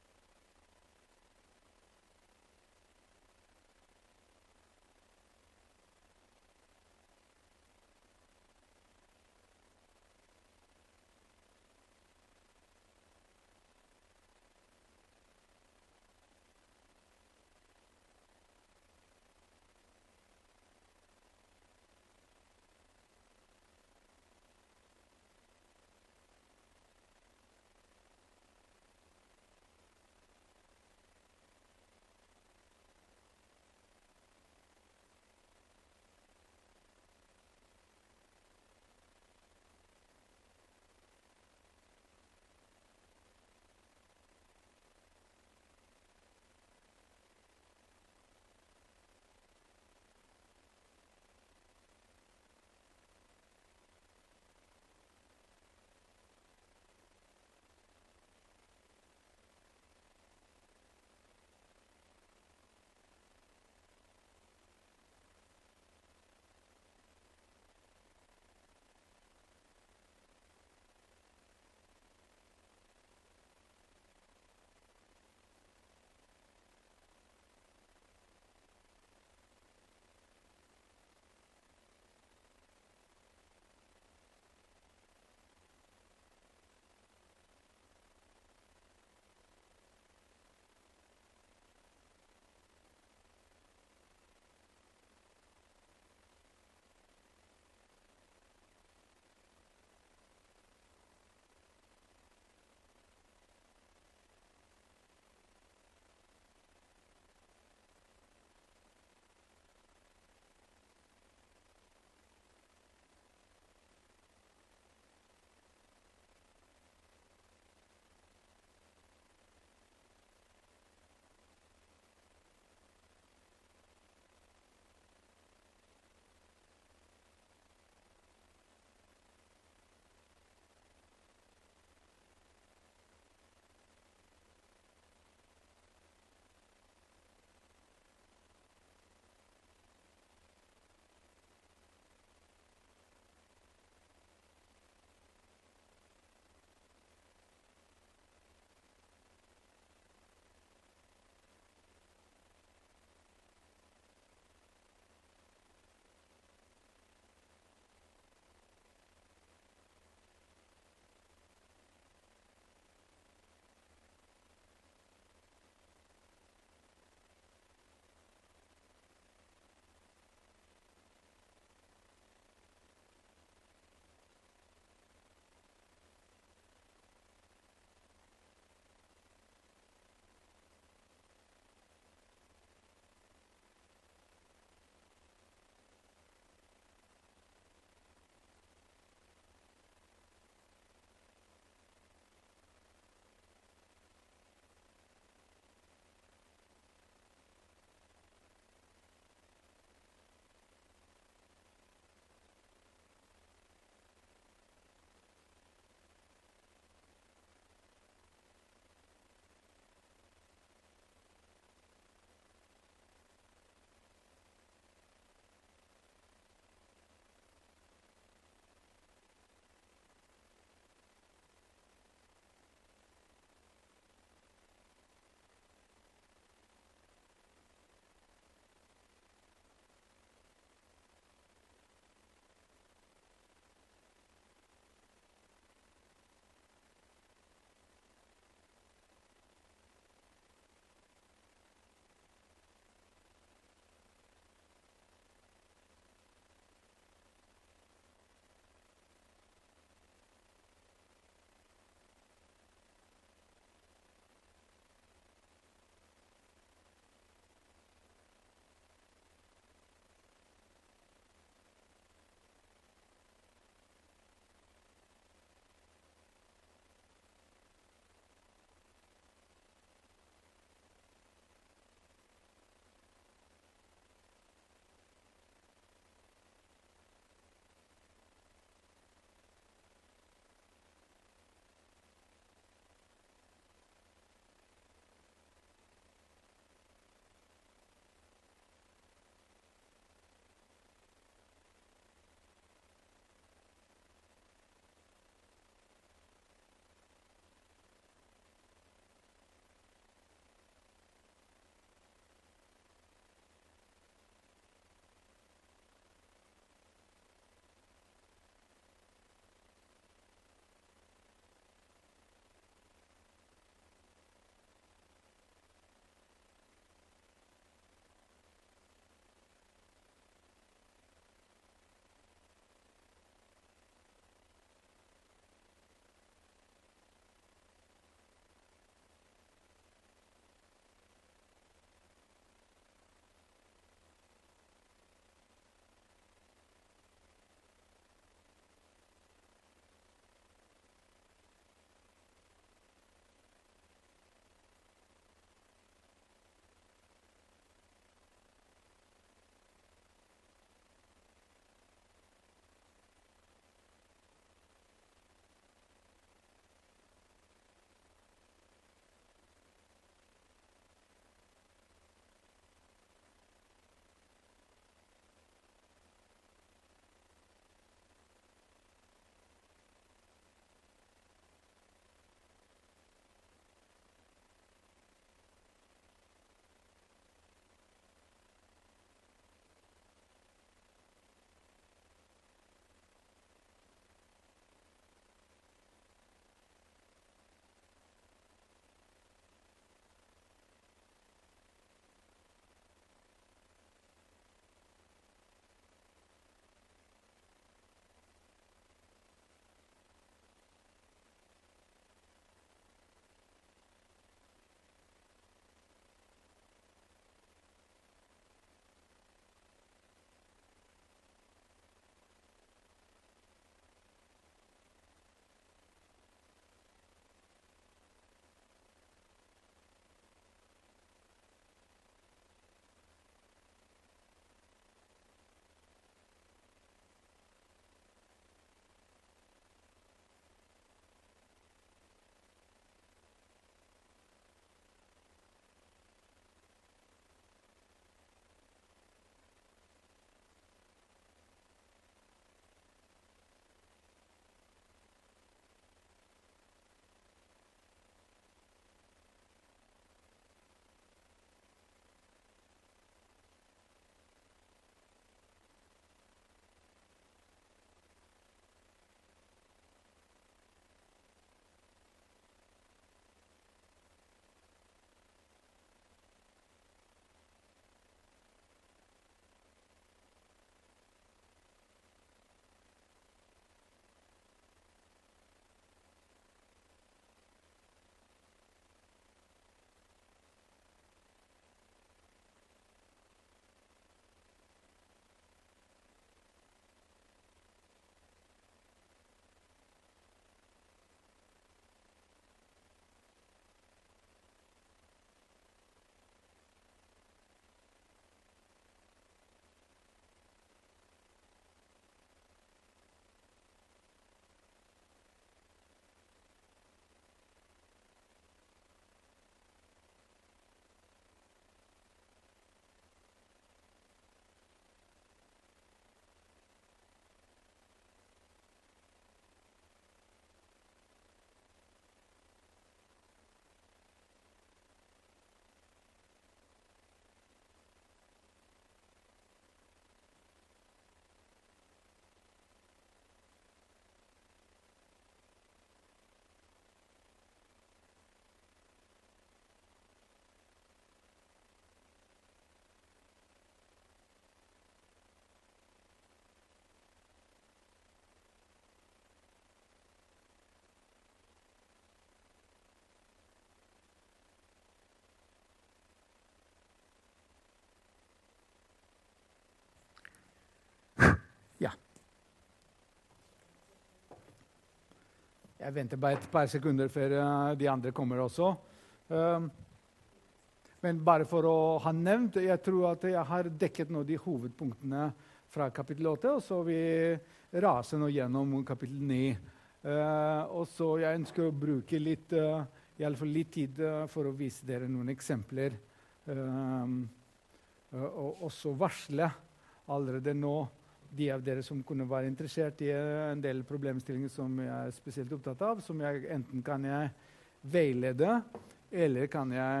jeg venter bare et par sekunder før uh, de andre kommer også. Um, men bare for å ha nevnt, jeg tror at jeg har dekket nå de hovedpunktene fra kapittel åtte, og så vi raser nå gjennom kapittel ni. Uh, og så jeg ønsker å bruke litt, uh, i alle fall litt tid uh, for å vise dere noen eksempler. Um, uh, og også varsle allerede nå de av dere som kunne være interessert i en del problemstillinger som jeg er spesielt opptatt av, som jeg enten kan jeg veilede, eller kan jeg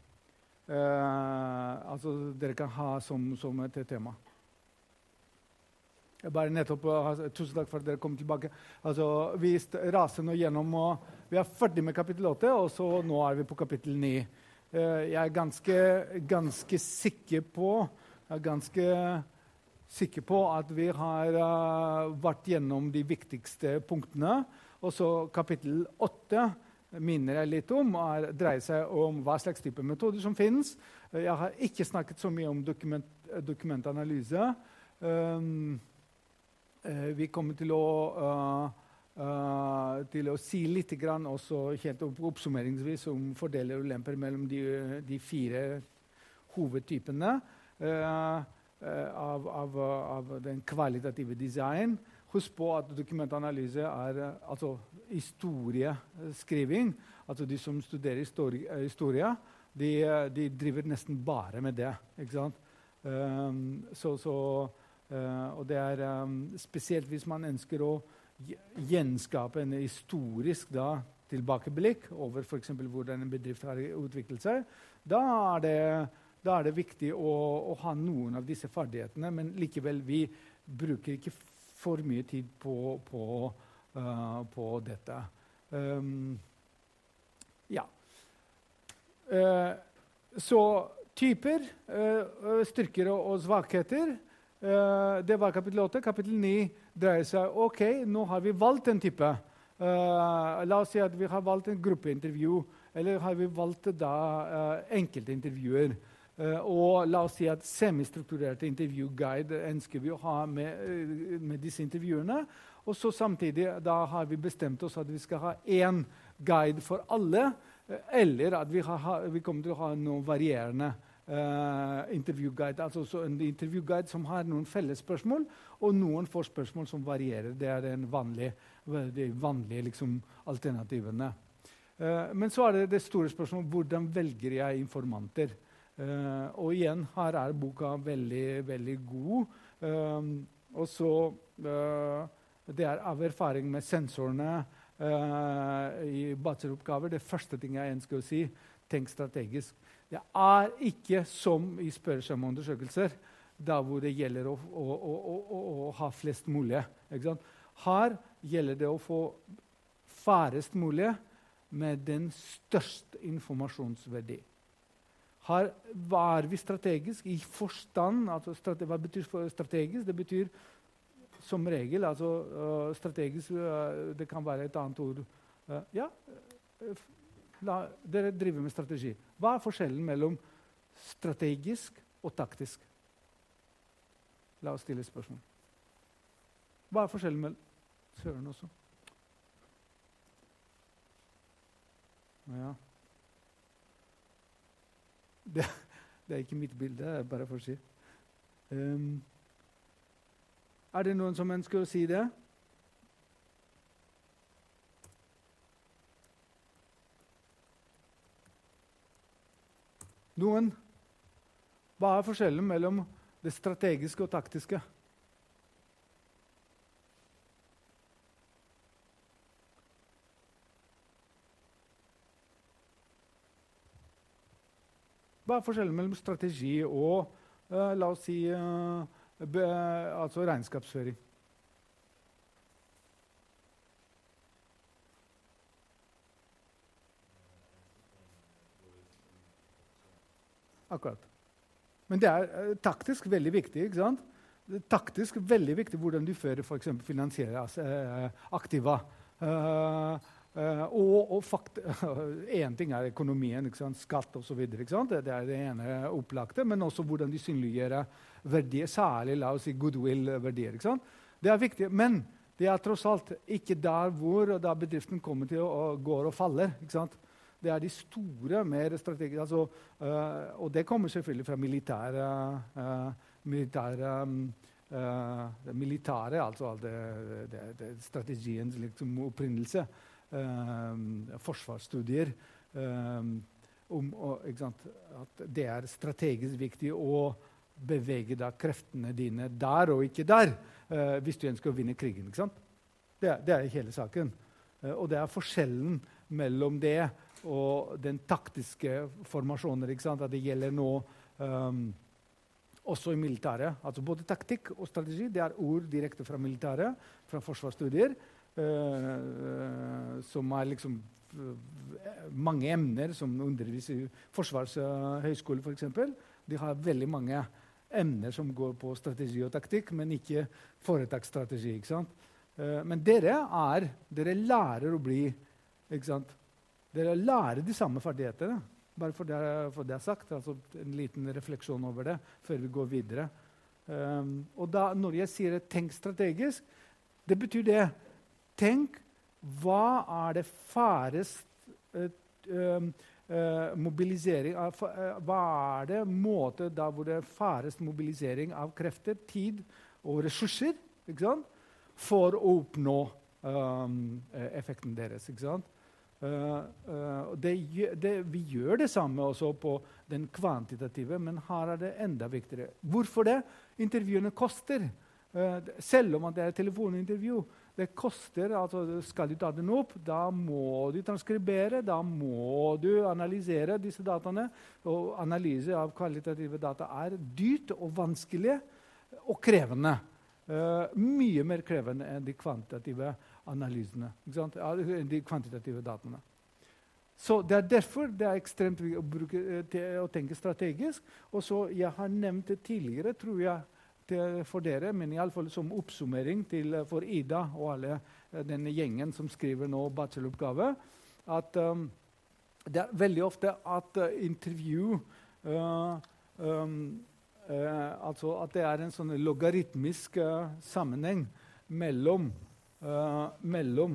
uh, altså dere kan ha som, som et tema. Jeg bare nettopp, uh, tusen takk for at dere kom tilbake. Altså, vi raser nå gjennom, og vi er ferdig med kapittel åtte, og så nå er vi på kapittel ni. Uh, jeg er ganske, ganske sikker på, jeg er ganske sikker på at vi har uh, vært gjennom de viktigste punktene. Og så kapittel åtte minner jeg litt om, er, dreier seg om hva slags type metoder som finnes. Uh, jeg har ikke snakket så mye om dokument, dokumentanalyse. Um, uh, vi kommer til å, uh, uh, til å si litt grann også helt opp, oppsummeringsvis om fordeler og ulemper mellom de, de fire hovedtypene. Uh, Av, av, av den kvalitative design. Husk på at dokumentanalyse er altså historieskriving. Altså de som studerer histori historie, de, de driver nesten bare med det. Ikke sant? Um, så, så, uh, og det er um, spesielt hvis man ønsker å gjenskape en historisk da, tilbakeblikk over for eksempel hvordan en bedrift har utviklet seg. Da er det Da er det viktig å, å ha noen av disse ferdighetene, men likevel vi bruker ikke for mye tid på, på, uh, på dette. Um, ja. Uh, så typer, uh, styrker og, og svakheter. Uh, det var kapittel åtte. Kapittel ni dreier seg ok, nå har vi valgt en type. Uh, la oss si at vi har valgt en gruppeintervju, eller har vi valgt da uh, enkeltintervjuer. Uh, og la oss si at semistrukturerte intervjuguide ønsker vi å ha med, uh, med disse intervjuene. Og så samtidig da har vi bestemt oss at vi skal ha én guide for alle, uh, eller at vi, har, vi kommer til å ha noen varierende uh, intervjuguide. Altså en intervjuguide som har noen felles spørsmål, og noen får spørsmål som varierer. Det er den vanlige, de vanlige liksom, alternativene. Uh, men så er det det store spørsmålet, hvordan velger jeg informanter? Uh, og igjen, her er boka veldig, veldig god. Um, og så uh, det er av erfaring med sensorene uh, i bacheloroppgaver. Det første ting jeg ønsker å si, tenk strategisk. Det er ikke som i spørreskjemaundersøkelser, der hvor det gjelder å, å, å, å, å ha flest mulig. Ikke sant? Her gjelder det å få færrest mulig med den største informasjonsverdi. Her var vi strategisk i forstand. Altså strate, hva betyr strategisk? Det betyr som regel altså, uh, strategisk uh, det kan være et annet ord. Uh, ja, uh, la, dere driver med strategi. Hva er forskjellen mellom strategisk og taktisk? La oss stille spørsmål. Hva er forskjellen mellom Søren også? Ja. Det, det er ikke mitt bilde, bare for å si. Um, er det noen som ønsker å si det? Noen? Hva er forskjellen mellom det strategiske og taktiske? Hva er forskjellen mellom strategi og uh, la oss si, uh, be, altså regnskapsføring? Akkurat. Men det er uh, taktisk veldig viktig, ikke sant? Det er taktisk veldig viktig hvordan du fører for eksempel finansierer altså, uh, aktiva. Uh, Uh, og, og fakt en ting er økonomien, ikke sant? Skatt og så videre, ikke sant? Det, det er det ene opplagte, men også hvordan de synliggjør verdier, særlig la oss si goodwill-verdier. Ikke sant? Det er viktig, men Det er tross alt ikke der hvor da bedriften kommer til å gå og faller. Ikke sant? Det er de store, mer strategiske, altså, uh, og det kommer selvfølgelig fra militære, uh, militære, uh, det militære altså det, det, det strategiens liksom, opprinnelse, uh, forsvarsstudier, uh, om og, ikke sant, at det er strategisk viktig å bevege da kreftene dine der og ikke der, uh, hvis du ønsker å vinne krigen. Ikke sant? Det, det er hele saken. Uh, og det er forskjellen mellom det og den taktiske formasjoner, ikke sant? At det gjelder nå um, også i militæret. Altså både taktikk og strategi, det er ord direkte fra militæret, fra forsvarsstudier, uh, uh, som er liksom uh, mange emner som underviser i Forsvarshøyskole, for eksempel. De har veldig mange emner som går på strategi og taktikk, men ikke foretaksstrategi, ikke sant? Uh, men dere er, dere lærer å bli, ikke sant? Dere lærer de samme ferdighetene, bare for det, for det er sagt. Altså en liten refleksjon over det før vi går videre. Um, og da, når jeg sier tenk strategisk, det betyr det. Tenk, hva er det færest uh, uh, uh, mobilisering av, uh, hva er det måte da hvor det er færest mobilisering av krefter, tid og ressurser, ikke sant? For å oppnå um, effekten deres, ikke sant? Uh, uh, det, det, vi gjør det samme også på den kvantitative, men her er det enda viktigere. Hvorfor det? Intervjuene koster. Uh, selv om det er telefonintervju. Det koster, altså skal du ta den opp, da må du transkribere, da må du analysere disse dataene. Og analyse av kvalitative data er dyrt og vanskelig og krevende. Uh, mye mer krevende enn de kvantitative analysene, ikke sant? De kvantitative dataene. Så det er derfor det er ekstremt viktig å, bruke, til, å tenke strategisk. Og så jeg har nevnt det tidligere, tror jeg, til, for dere, men i alle fall som oppsummering til, for Ida og alle denne gjengen som skriver nå bacheloroppgave, at um, det er veldig ofte at uh, intervju uh, um, Uh, altså at det er en sånn logaritmisk uh, sammenheng mellom, uh, mellom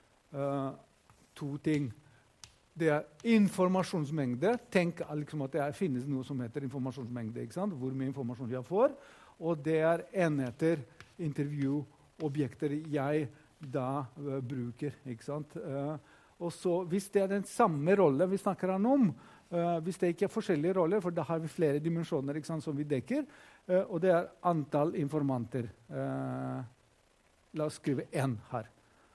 uh, to ting. Det er informasjonsmengde. Tenk liksom at det er, finnes noe som heter informasjonsmengde, ikke sant? Hvor mye informasjon jeg får. Og det er enheter, intervjuobjekter jeg da uh, bruker, ikke sant? Uh, og så hvis det er den samme rolle vi snakker om, Uh, hvis det ikke er forskjellige roller, for da har vi flere dimensjoner, ikke sant, som vi dekker, uh, og det er antall informanter. Uh, la oss skrive en her.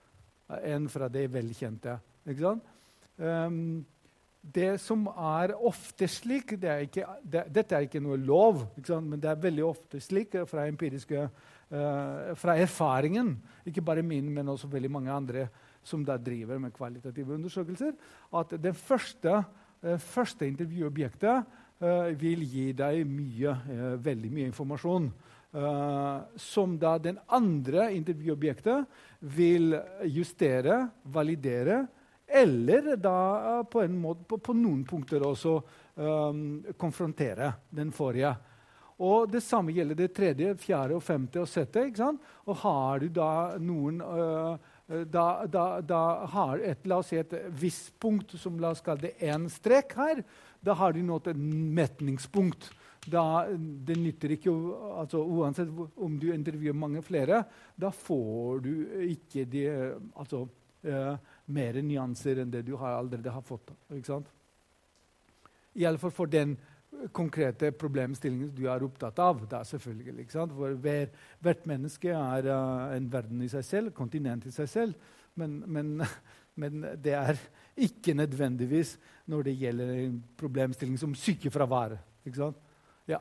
Uh, en fra det velkjente. Ikke sant? Um, det som er ofte slik, det er ikke, det, dette er ikke noe lov, ikke sant, men det er veldig ofte slik fra empiriske, uh, fra erfaringen, ikke bare min, men også veldig mange andre som da driver med kvalitative undersøkelser, at den første Det første intervjuobjektet uh, vil gi deg mye, uh, veldig mye informasjon. Uh, som da den andre intervjuobjektet vil justere, validere, eller da uh, på, en måte, på, på noen punkter også um, konfrontere den forrige. Og det samme gjelder det tredje, fjerde, og femte og sjette. Ikke sant? Og har du da noen uh, Da, da, da har et, la oss si et visst punkt som la oss kalle det en strek her, da har du nått et metningspunkt. Da, det nytter ikke, altså uansett om du intervjuer mange flere, da får du ikke de, altså, uh, mer nyanser enn det du har allerede har fått. Ikke sant? I alle fall for den konkrete problemstillingen du er opptatt av. Det er selvfølgelig, ikke sant? For hver, hvert menneske er uh, en verden i seg selv, kontinent i seg selv, men, men, men det er ikke nødvendigvis når det gjelder en problemstilling som sykefravær. Ikke sant? Ja.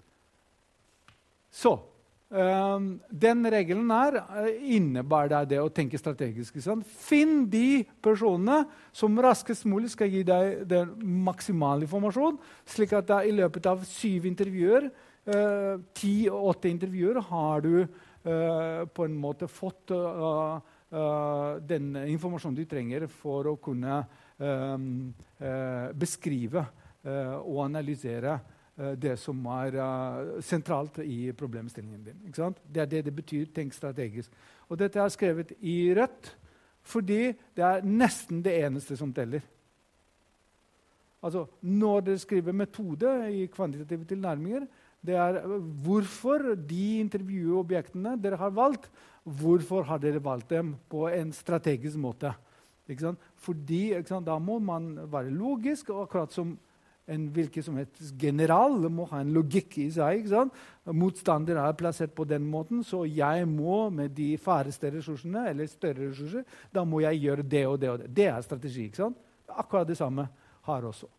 Så, um, den regelen her innebærer det å tenke strategisk. Ikke sant? Finn de personene som raskest mulig skal gi deg den maksimale informasjon, slik at da, i løpet av syv intervjuer, uh, ti og åtte intervjuer, har du uh, på en måte fått uh, uh, den informasjonen du trenger for å kunne um, uh, beskrive uh, og analysere uh, det som er uh, sentralt i problemstillingen din. Ikke sant? Det er det det betyr, tenk strategisk. Og dette er skrevet i rødt, fordi det er nesten det eneste som teller. Altså, når dere skriver metode i kvantitative tilnærminger, det er hvorfor de intervjuobjektene dere har valgt, hvorfor har dere valgt dem på en strategisk måte. Ikke sant? Fordi ikke sant, da må man være logisk, og akkurat som en hvilken som helst general må ha en logikk i seg. Ikke sant? Motstander er plassert på den måten, så jeg må med de færreste ressursene, eller større ressurser, da må jeg gjøre det og det og det. Det er strategi. Ikke sant? Akkurat det samme her også.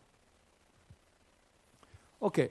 Ok.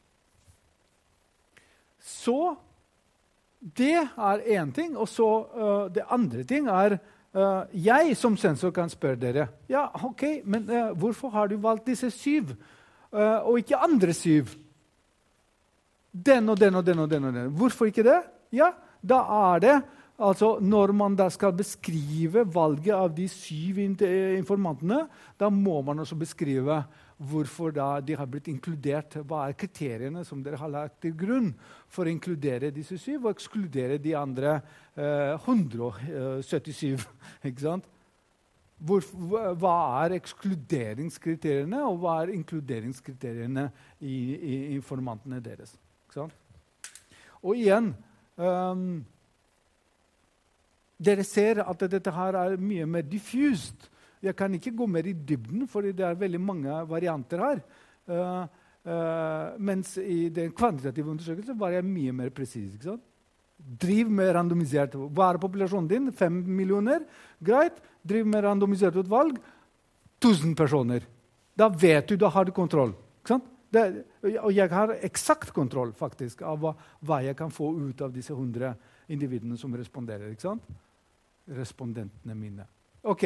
Så det er en ting, og så uh, det andre ting er uh, jeg som sensor kan spørre dere, ja, ok, men uh, hvorfor har du valgt disse syv? Uh, og ikke andre syv. Den og den og den og den. og den. Hvorfor ikke det? Ja, da er det, altså når man da skal beskrive valget av de syv informantene, da må man også beskrive hvorfor da de har blitt inkludert. Hva er kriteriene som dere har lagt til grunn for å inkludere disse syv, og ekskludere de andre uh, hundre og syttisju. Ikke sant? Hvor, hva er ekskluderingskriteriene, og hva er inkluderingskriteriene i, i informantene deres? Ikke sant? Og igjen, um, dere ser at dette her er mye mer diffust. Jeg kan ikke gå mer i dybden, for det er veldig mange varianter her. Uh, uh, mens i den kvantitative undersøkelsen var jeg mye mer presis. Ikke sant? Driv med randomisert. Hva er populasjonen din? Fem millioner? Greit. Driv med randomisert utvalg. Tusen personer. Da vet du, da har du kontroll. Ikke sant? Det, og jeg har eksakt kontroll faktisk av hva, hva jeg kan få ut av disse hundre individene som responderer. Ikke sant? Respondentene mine. Ok.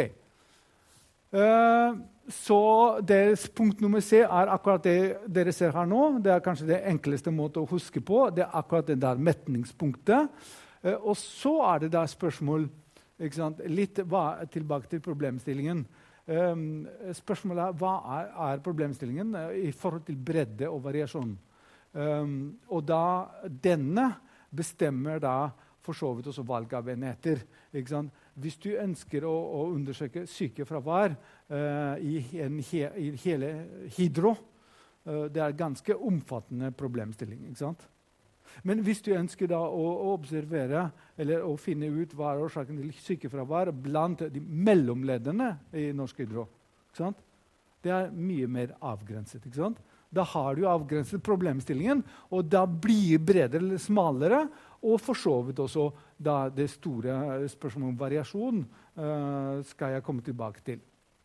Uh, så deres punkt nummer C er akkurat det dere ser her nå. Det er kanskje det enkleste måte å huske på. Det er akkurat det der metningspunktet. Uh, og så er det da spørsmål, ikke sant? Litt hva, tilbake til problemstillingen. Um, spørsmålet er hva er, er problemstillingen uh, i forhold til bredde og variasjon. Um, og da denne bestemmer da for så vidt også valg av enheter. Ikke sant? Hvis du ønsker å, å undersøke sykefravær uh, i, en he, i hele hydro, uh, det er ganske omfattende problemstilling. Ikke sant? Men hvis du ønsker da å, å observere eller å finne ut hva er årsaken til sykefravær blant de mellomleddene i norsk hydro, ikke sant? Det er mye mer avgrenset. Ikke sant? Da har du avgrenset problemstillingen, og da blir bredere eller smalere, og for så vidt også da det store spørsmålet om variasjon uh, skal jeg komme tilbake til.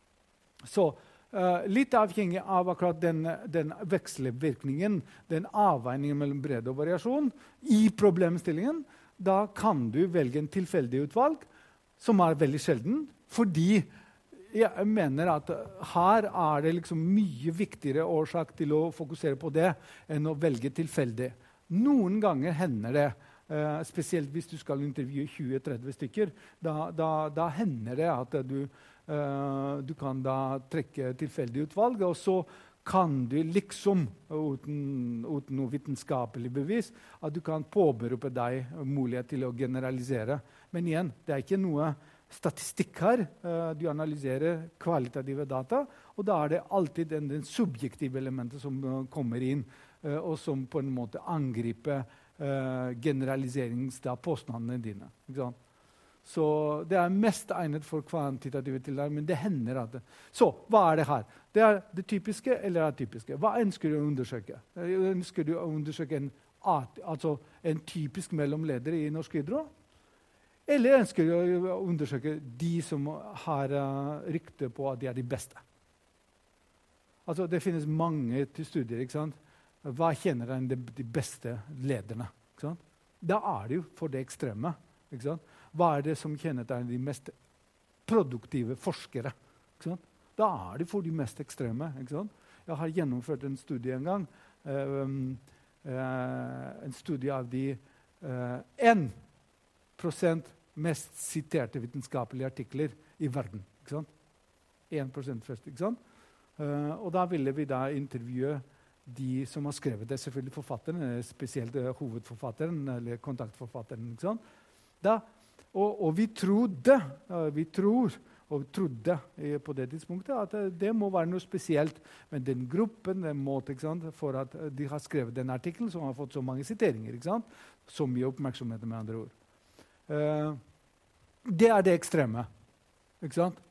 Så uh, litt avhengig av akkurat den, den vekselvirkningen, den avveiningen mellom bredde og variasjon i problemstillingen, da kan du velge en tilfeldig utvalg, som er veldig sjelden, fordi jeg mener at her er det liksom mye viktigere årsak til å fokusere på det enn å velge tilfeldig. Noen ganger hender det, uh, spesielt hvis du skal intervjue tjue til tretti stykker, da, da, da hender det at du, uh, du kan da trekke tilfeldig utvalg, og så kan du liksom, uten, uten noe vitenskapelig bevis, at du kan påberope deg mulighet til å generalisere. Men igjen, det er ikke noe statistikk her. Uh, du analyserer kvalitative data, og da er det alltid den, den subjektive elementet som uh, kommer inn, uh, og som på en måte angriper uh, generaliseringspåstandene dine. Ikke sant? Så det er mest egnet for kvantitative tiltak, men det hender at det. Så hva er det her? Det er det typiske eller atypiske. Hva ønsker du å undersøke? Ønsker du å undersøke en, at, altså en typisk mellomleder i Norsk Hydro? Eller ønsker du å undersøke de som har uh, rykte på at de er de beste? Altså, det finnes mange til studier. Ikke sant? Hva kjenner de, de beste lederne? Ikke sant? Da er det jo for det ekstreme. Ikke sant? Hva er det som kjennetegner de mest produktive forskere? Ikke sant? Da er det for de mest ekstreme. Ikke sant? Jeg har gjennomført en studie en gang. Uh, um, uh, en studie av de én uh, prosent mest siterte vitenskapelige artikler i verden. Ikke sant? én prosent først. Ikke sant? Uh, og da ville vi da intervjue de som har skrevet det, selvfølgelig forfatteren, spesielt uh, hovedforfatteren eller kontaktforfatteren. Ikke sant? Da, og, og vi trodde, uh, vi tror og trodde uh, på det tidspunktet at uh, det må være noe spesielt med den gruppen, den måte, ikke sant? For at uh, de har skrevet den artikkelen som har fått så mange siteringer. Ikke sant? Så mye oppmerksomhet med andre ord. Uh, det er det ekstreme. Ikke sant?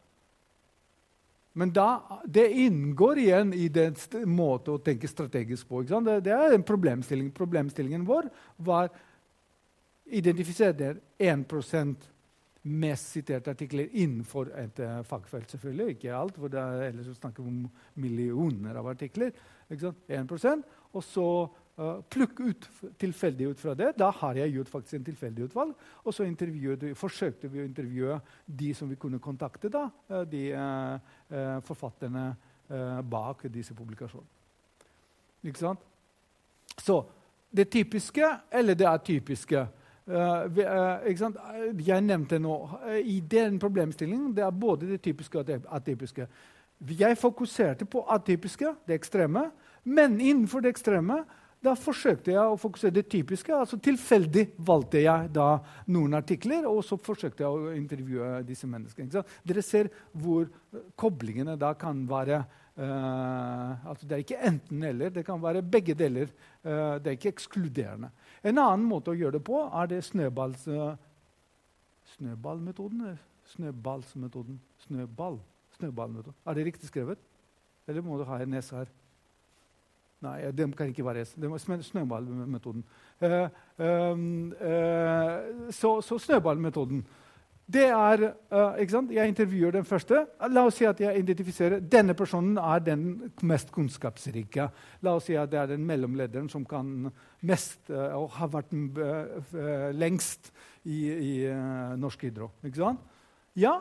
Men da, det inngår igjen i den måte å tenke strategisk på. Ikke sant? Det, det er en problemstilling. Problemstillingen vår var identifisere én prosent mest siterte artikler innenfor et uh, fagfelt, selvfølgelig. Ikke alt, for det er, ellers snakker vi om millioner av artikler. Ikke sant? én prosent. Og så uh, plukke ut tilfeldig ut fra det. Da har jeg gjort faktisk en tilfeldig utvalg. Og så forsøkte vi å intervjue de som vi kunne kontakte, da, uh, de uh, uh, forfatterne uh, bak disse publikasjonene. Ikke sant? Så det typiske, eller det atypiske. Uh, vi, uh, ikke sant? Jeg nevnte nå, uh, i den problemstillingen, det er både det typiske og det atypiske. Jeg fokuserte på atypiske, det ekstreme, men innenfor det ekstreme, da forsøkte jeg å fokusere det typiske. Altså tilfeldig valgte jeg da noen artikler, og så forsøkte jeg å intervjue disse menneskene. Ikke sant? Dere ser hvor koblingene da kan være. Uh, altså det er ikke enten eller, det kan være begge deler. Uh, det er ikke ekskluderende. En annen måte å gjøre det på er det snøballs, uh, snøballmetoden. Snøballsmetoden. Snøball. Snøballmetoden. Er det riktig skrevet? Eller må du ha en nes her? Nei, det kan ikke være det. Det er snøballmetoden. Uh, um, uh, så, så snøballmetoden. Det er, uh, ikke sant? Jeg intervjuer den første. La oss si at jeg identifiserer denne personen er den mest kunnskapsrike. La oss si at det er den mellomlederen som kan mest uh, og har vært uh, uh, lengst i, i uh, Norsk Hydro. Ikke sant? Ja.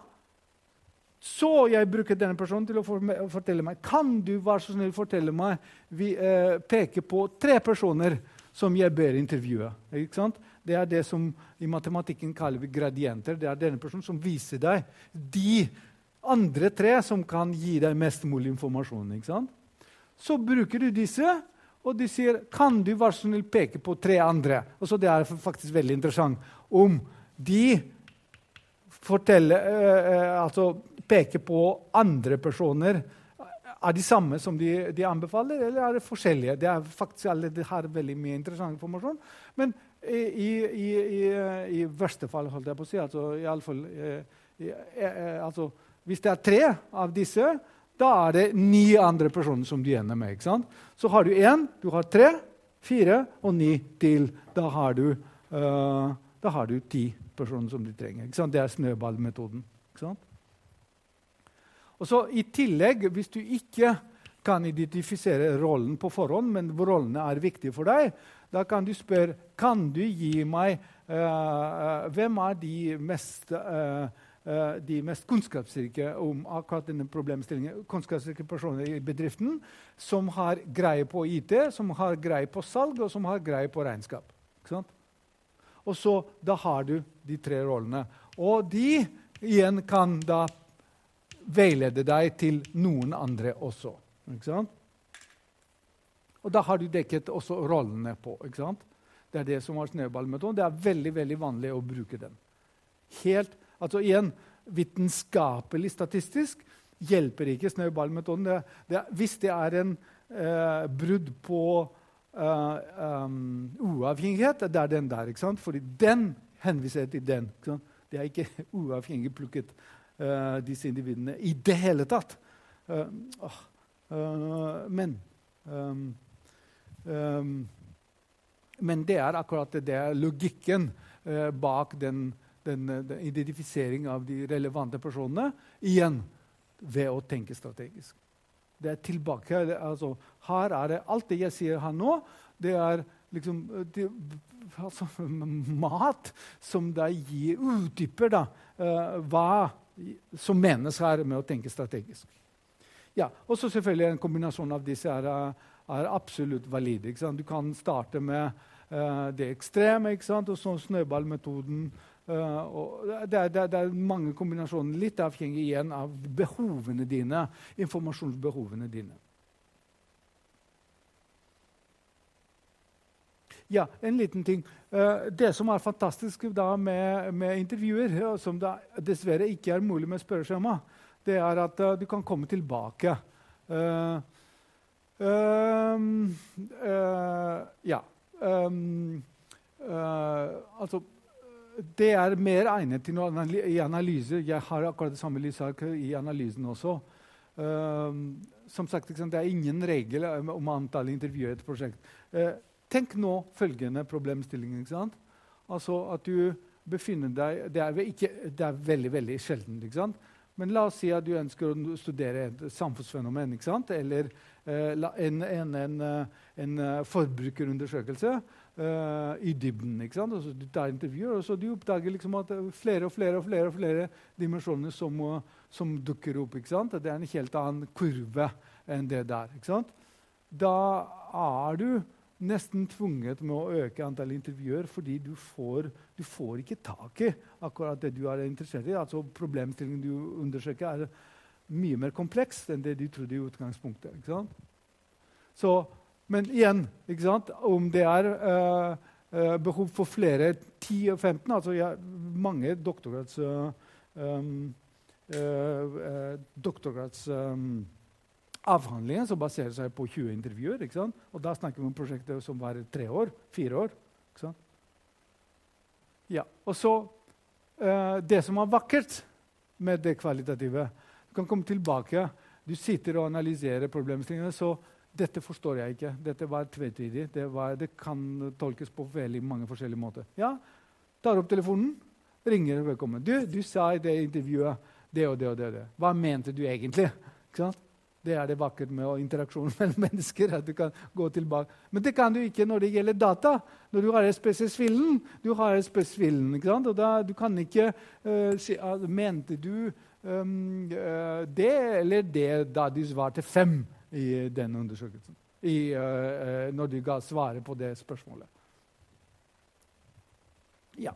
Så jeg bruker denne personen til å for fortelle meg. Kan du være så snill fortelle meg? Vi uh, peker på tre personer som jeg bør intervjue. Ikke sant? Det er det som i matematikken kaller vi gradienter. Det er denne personen som viser deg de andre tre som kan gi deg mest mulig informasjon. Ikke sant? Så bruker du disse, og de sier, kan du være så snill peke på tre andre? Og så det er faktisk veldig interessant. Om de forteller, eh, altså peker på andre personer, er de samme som de, de anbefaler, eller er det forskjellige? Det er faktisk alle, det har veldig mye interessant informasjon. Men i, i, i, i verste fall, holdt jeg på å si, altså, i alle fall, eh, eh, altså, hvis det er tre av disse, da er det ni andre personer som du ender med. Ikke sant? Så har du en, du har tre, fire og ni til. Da har du, uh, da har du ti personer som du trenger. Ikke sant? Det er snøballmetoden. Ikke sant? Og så i tillegg, hvis du ikke kan identifisere rollen på forhånd, men rollene er viktige for deg, da kan du spørre, kan du gi meg, uh, hvem er de mest, uh, uh, de mest kunnskapsrike om akkurat denne problemstillingen, kunnskapsrike personer i bedriften, som har greie på I T, som har greie på salg, og som har greie på regnskap. Ikke sant? Og så, da har du de tre rollene. Og de igjen kan da veilede deg til noen andre også. Ikke sant? Og da har du dekket også rollene på. Ikke sant? Det er det som var snøballmetoden. Det er veldig, veldig vanlig å bruke den. Helt, altså igjen, vitenskapelig statistisk hjelper ikke snøballmetoden. Det, det, hvis det er en eh, brudd på eh, um, uavhengighet, det er den der. Ikke sant? Fordi den henviser til den. Ikke sant? Det er ikke uavhengig plukket uh, disse individene i det hele tatt. Uh, oh, uh, men um, um, men det er akkurat det, det er logikken uh, bak den, den, den identifisering av de relevante personene, igjen ved å tenke strategisk. Det er tilbake. Det, altså, her er det alt det jeg sier her nå, det er liksom det, altså, mat som da gir utdyper da, uh, hva som menes her med å tenke strategisk. Ja, og så selvfølgelig en kombinasjon av disse er, er absolutt valide. Ikke sant? Du kan starte med uh, det ekstreme, ikke sant? Og så snøballmetoden. Uh, og det, det, det er mange kombinasjoner, litt avhengig igjen av behovene dine, informasjonsbehovene dine. Ja, en liten ting. Uh, det som er fantastisk da med, med intervjuer, uh, som da dessverre ikke er mulig med spørreskjema, det er at uh, du kan komme tilbake. Uh, um, uh, ja. Um, uh, altså, det er mer egnet til noe analy- i analyser. Jeg har akkurat det samme lysarket i analysen også. Um, som sagt, det er ingen regel om antall intervjuer i et prosjekt. Uh, tenk nå følgende problemstilling. Ikke sant? Altså at du befinner deg... Det er, ikke, det er veldig, veldig sjelden. Ikke sant? Men la oss si at du ønsker å studere et samfunnsfenomen, ikke sant? Eller uh, en, en, en, en forbrukerundersøkelse uh, i dybden. Ikke sant? Og så du tar intervjuer, og så du oppdager liksom at flere og flere og flere, og flere dimensjoner som, som dukker opp. Ikke sant? Det er en helt annen kurve enn det der. Ikke sant? Da er du nesten tvunget med å øke antall intervjuer, fordi du får, du får ikke tak i akkurat det du er interessert i. Altså problemstillingen du undersøker er mye mer kompleks enn det du trodde i utgangspunktet. Ikke sant? Så, men igjen, ikke sant? Om det er uh, uh, behov for flere ti og femten, altså jeg, mange doktorgrads, uh, um, uh, uh, doktorgrads um, avhandlinger som baserer seg på tjue intervjuer, ikke sant? Og da snakker vi om prosjekter som var tre år, fire år. Ikke sant? Ja, og så uh, det som er vakkert med det kvalitative, du kan komme tilbake, du sitter og analyserer problemstillingene, så dette forstår jeg ikke, dette var tvetydig, det, var, det kan tolkes på veldig mange forskjellige måter. Ja, tar opp telefonen, ringer velkommen. Du, du sa i det intervjuet det og det og det og det. Hva mente du egentlig? Ikke sant? Det er det vakkert med interaksjon mellom mennesker, at du kan gå tilbake. Men det kan du ikke når det gjelder data. Når du har et spesifillen, du har et spesifillen, ikke sant? Og da, du kan ikke uh, si, uh, mente du um, uh, det eller det da du svarte fem i den undersøkelsen, i, uh, uh, når du ga svaret på det spørsmålet. Ja.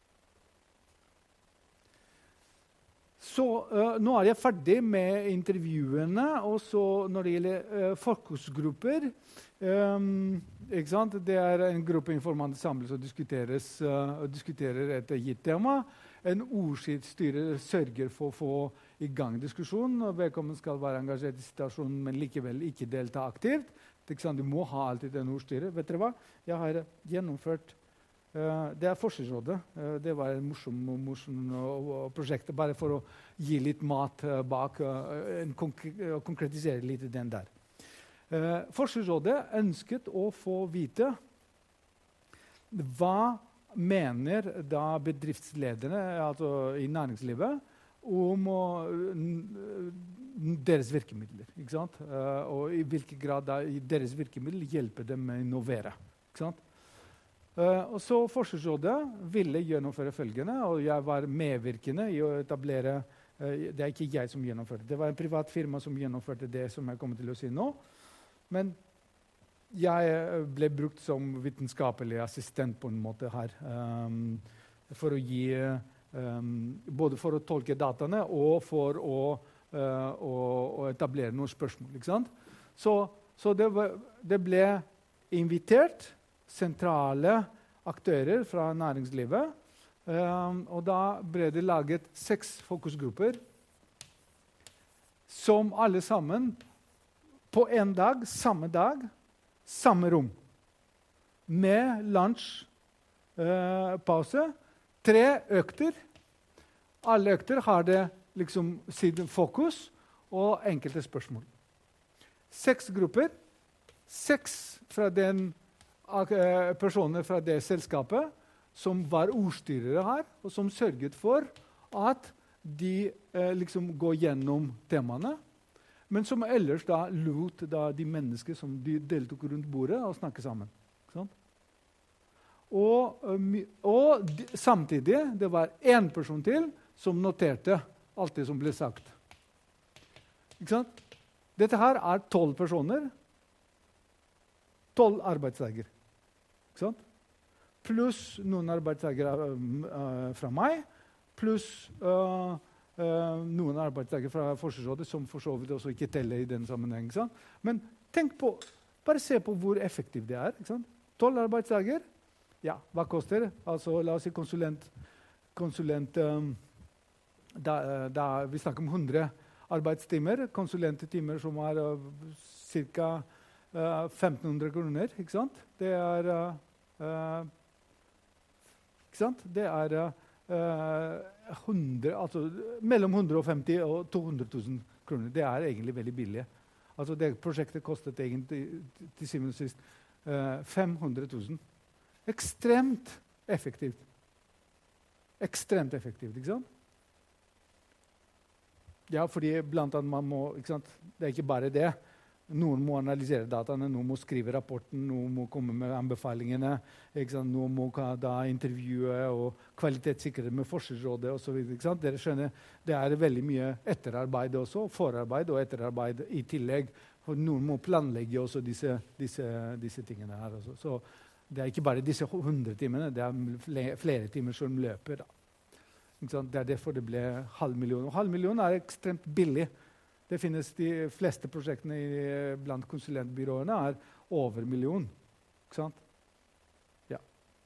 Så uh, nå er jeg ferdig med intervjuene, og så når det gjelder uh, fokusgrupper, um, ikke sant? Det er en gruppe informanter samles og diskuteres, uh, og diskuterer et gitt tema. En ordskiftsstyrer sørger for å få i gang diskusjonen, og vedkommende skal være engasjert i situasjonen, men likevel ikke delta aktivt. Ikke sant? Du må ha alltid en ordstyrer. Vet dere hva? Jeg har gjennomført Uh, det er Forskningsrådet. Uh, det var et morsomt morsom, uh, prosjekt, bare for å gi litt mat uh, bak uh, en konk uh, konkretisere litt den der. Uh, Forskningsrådet ønsket å få vite hva mener da bedriftslederne altså i næringslivet om uh, deres virkemidler. Ikke sant? Uh, og i hvilken grad da, i deres virkemidler hjelper dem med å innovere. Ikke sant? Uh, og så Forskningsrådet ville gjennomføre følgende, og jeg var medvirkende i å etablere uh, det er ikke jeg som gjennomførte, det var en privat firma som gjennomførte det som jeg kommer til å si nå. Men jeg uh, ble brukt som vitenskapelig assistent på en måte her, um, for å gi, um, både for å tolke dataene og for å, uh, å, å etablere noen spørsmål. Ikke sant? Så, så det, var, det ble invitert sentrale aktører fra næringslivet. Um, og da ble det laget seks fokusgrupper som alle sammen på en dag, samme dag, samme rom. Med lunsj, uh, pause, tre økter. Alle økter har det liksom sitt fokus og enkelte spørsmål. Seks grupper, seks fra den personer fra det selskapet som var ordstyrere her, og som sørget for at de eh, liksom går gjennom temaene, men som ellers da lot da de mennesker som de deltok rundt bordet og snakke sammen. Sånn? Og, og de, samtidig, det var en person til som noterte alt det som ble sagt. Ikke sant? Dette her er tolv personer, tolv arbeidsdager. Pluss noen arbeidstakere uh, fra meg, pluss uh, uh, noen arbeidstakere fra Forskningsrådet, som for så vidt også ikke teller i den sammenheng. Men tenk på, bare se på hvor effektivt det er. Ikke sant? tolv arbeidsdager. Ja, hva koster det? Altså, la oss si konsulent, konsulent um, da, da, vi snakker om hundre arbeidstimer, konsulenttimer som er uh, ca. Uh, femten hundre kroner, ikke sant? Det er, uh, uh, ikke sant? Det er uh, hundre, altså, mellom hundre og femti og to hundre tusen kroner. Det er egentlig veldig billig. Altså, det prosjektet kostet egentlig til syvende og sist uh, fem hundre tusen. Ekstremt effektivt. Ekstremt effektivt, ikke sant? Ja, fordi blant annet man må, ikke sant? Det er ikke bare det. Noen må analysere dataene, noen må skrive rapporten, noen må komme med anbefalingene, ikke sant? Noen må da intervjue og kvalitetssikre med Forskningsrådet og så videre, ikke sant? Dere skjønner, det er veldig mye etterarbeid også, forarbeid og etterarbeid i tillegg. For noen må planlegge også disse, disse, disse tingene her. Også. Så det er ikke bare disse hundre timene, det er flere, flere timer som løper. Da. Ikke sant? Det er derfor det ble halv million. Og halv million er ekstremt billig. Det finnes de fleste prosjektene i, blant konsulentbyråene er over million. Ikke sant? Ja.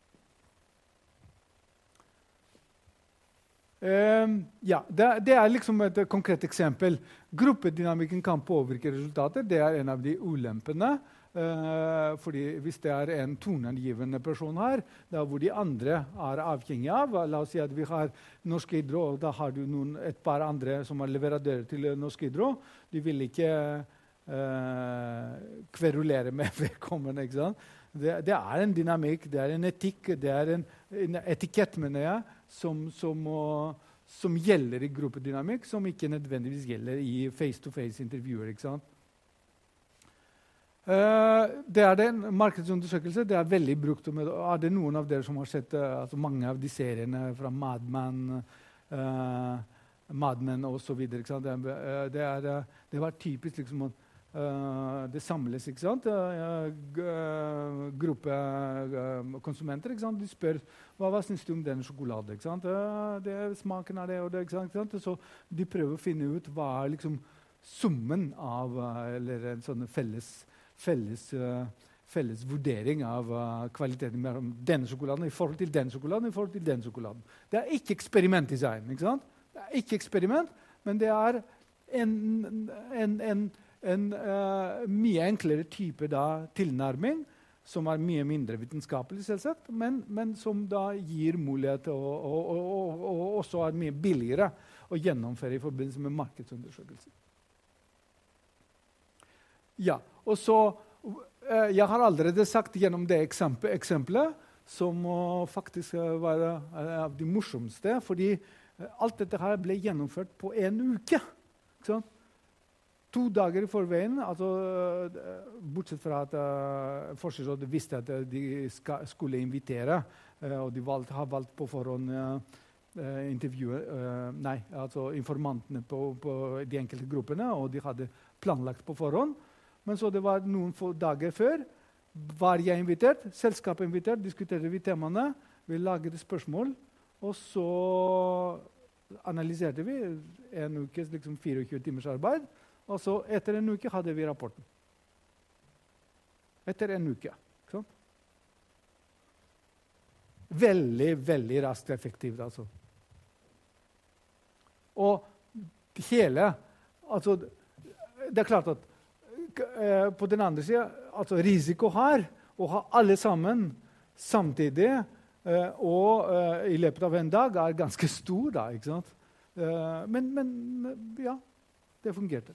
Um, ja, det, det er liksom et konkret eksempel. Gruppedynamikken kan påvirke resultater. Det er en av de ulempene. Uh, fordi hvis det er en toneangivende person her, da hvor de andre er avhengige av, la oss si at vi har Norsk Hydro, og da har du noen, et par andre som er leverandører til Norsk Hydro, de vil ikke uh, kverulere med vedkommende, ikke sant? Det, det er en dynamikk, det er en etikk, det er en, en etikett, mener jeg, som, som, uh, som gjelder i gruppedynamikk, som ikke nødvendigvis gjelder i face-to-face-intervjuer, ikke sant? Uh, det er en markedsundersøkelse. Det er veldig brukt. Med, er det noen av dere som har sett uh, altså mange av de seriene fra Mad Men, uh, Mad Men og så videre? Ikke sant? Det, uh, det, er, uh, det var typisk liksom at uh, det samles, ikke sant? Uh, uh, gruppe uh, konsumenter, ikke sant? De spør hva, hva synes du om den sjokolade? Ikke sant? Uh, det, smaken er det og det, ikke sant? Ikke sant? Så de prøver å finne ut hva er liksom summen av uh, eller en sånn felles Felles, uh, felles vurdering av uh, kvaliteten mellom denne sjokoladen i forhold til den sjokoladen i forhold til den sjokoladen. Det er ikke eksperimentdesign, ikke sant? Det er ikke eksperiment, men det er en, en, en, en uh, mye enklere type da, tilnærming, som er mye mindre vitenskapelig, selvsagt, men, men som da gir mulighet og, og, og, og, og også er mye billigere å gjennomføre i forbindelse med markedsundersøkelser. Ja, og så, eh, jeg har allerede sagt gjennom det eksempel, eksempelet, som uh, faktisk uh, var uh, av de morsomste, fordi uh, alt dette her ble gjennomført på en uke. Så, to dager i forveien, altså, uh, bortsett fra at uh, Forskningsrådet visste at uh, de ska, skulle invitere, uh, og de valgt, har valgt på forhånd uh, uh, intervjue, uh, nei, altså informantene på, på de enkelte gruppene, og de hadde planlagt på forhånd. Men så det var noen få dager før, var jeg invitert, selskapet invitert, diskuterte vi temaene, vi laget spørsmål, og så analyserte vi en ukes liksom tjuefire timers arbeid, og så etter en uke hadde vi rapporten. Etter en uke. Ikke sant? Veldig, veldig raskt effektivt, altså. Og hele, altså, det er klart at på den andre siden, altså risiko her, å ha alle sammen samtidig, uh, og uh, i løpet av en dag er ganske stor da, ikke sant? Uh, men, men, ja, det fungerte.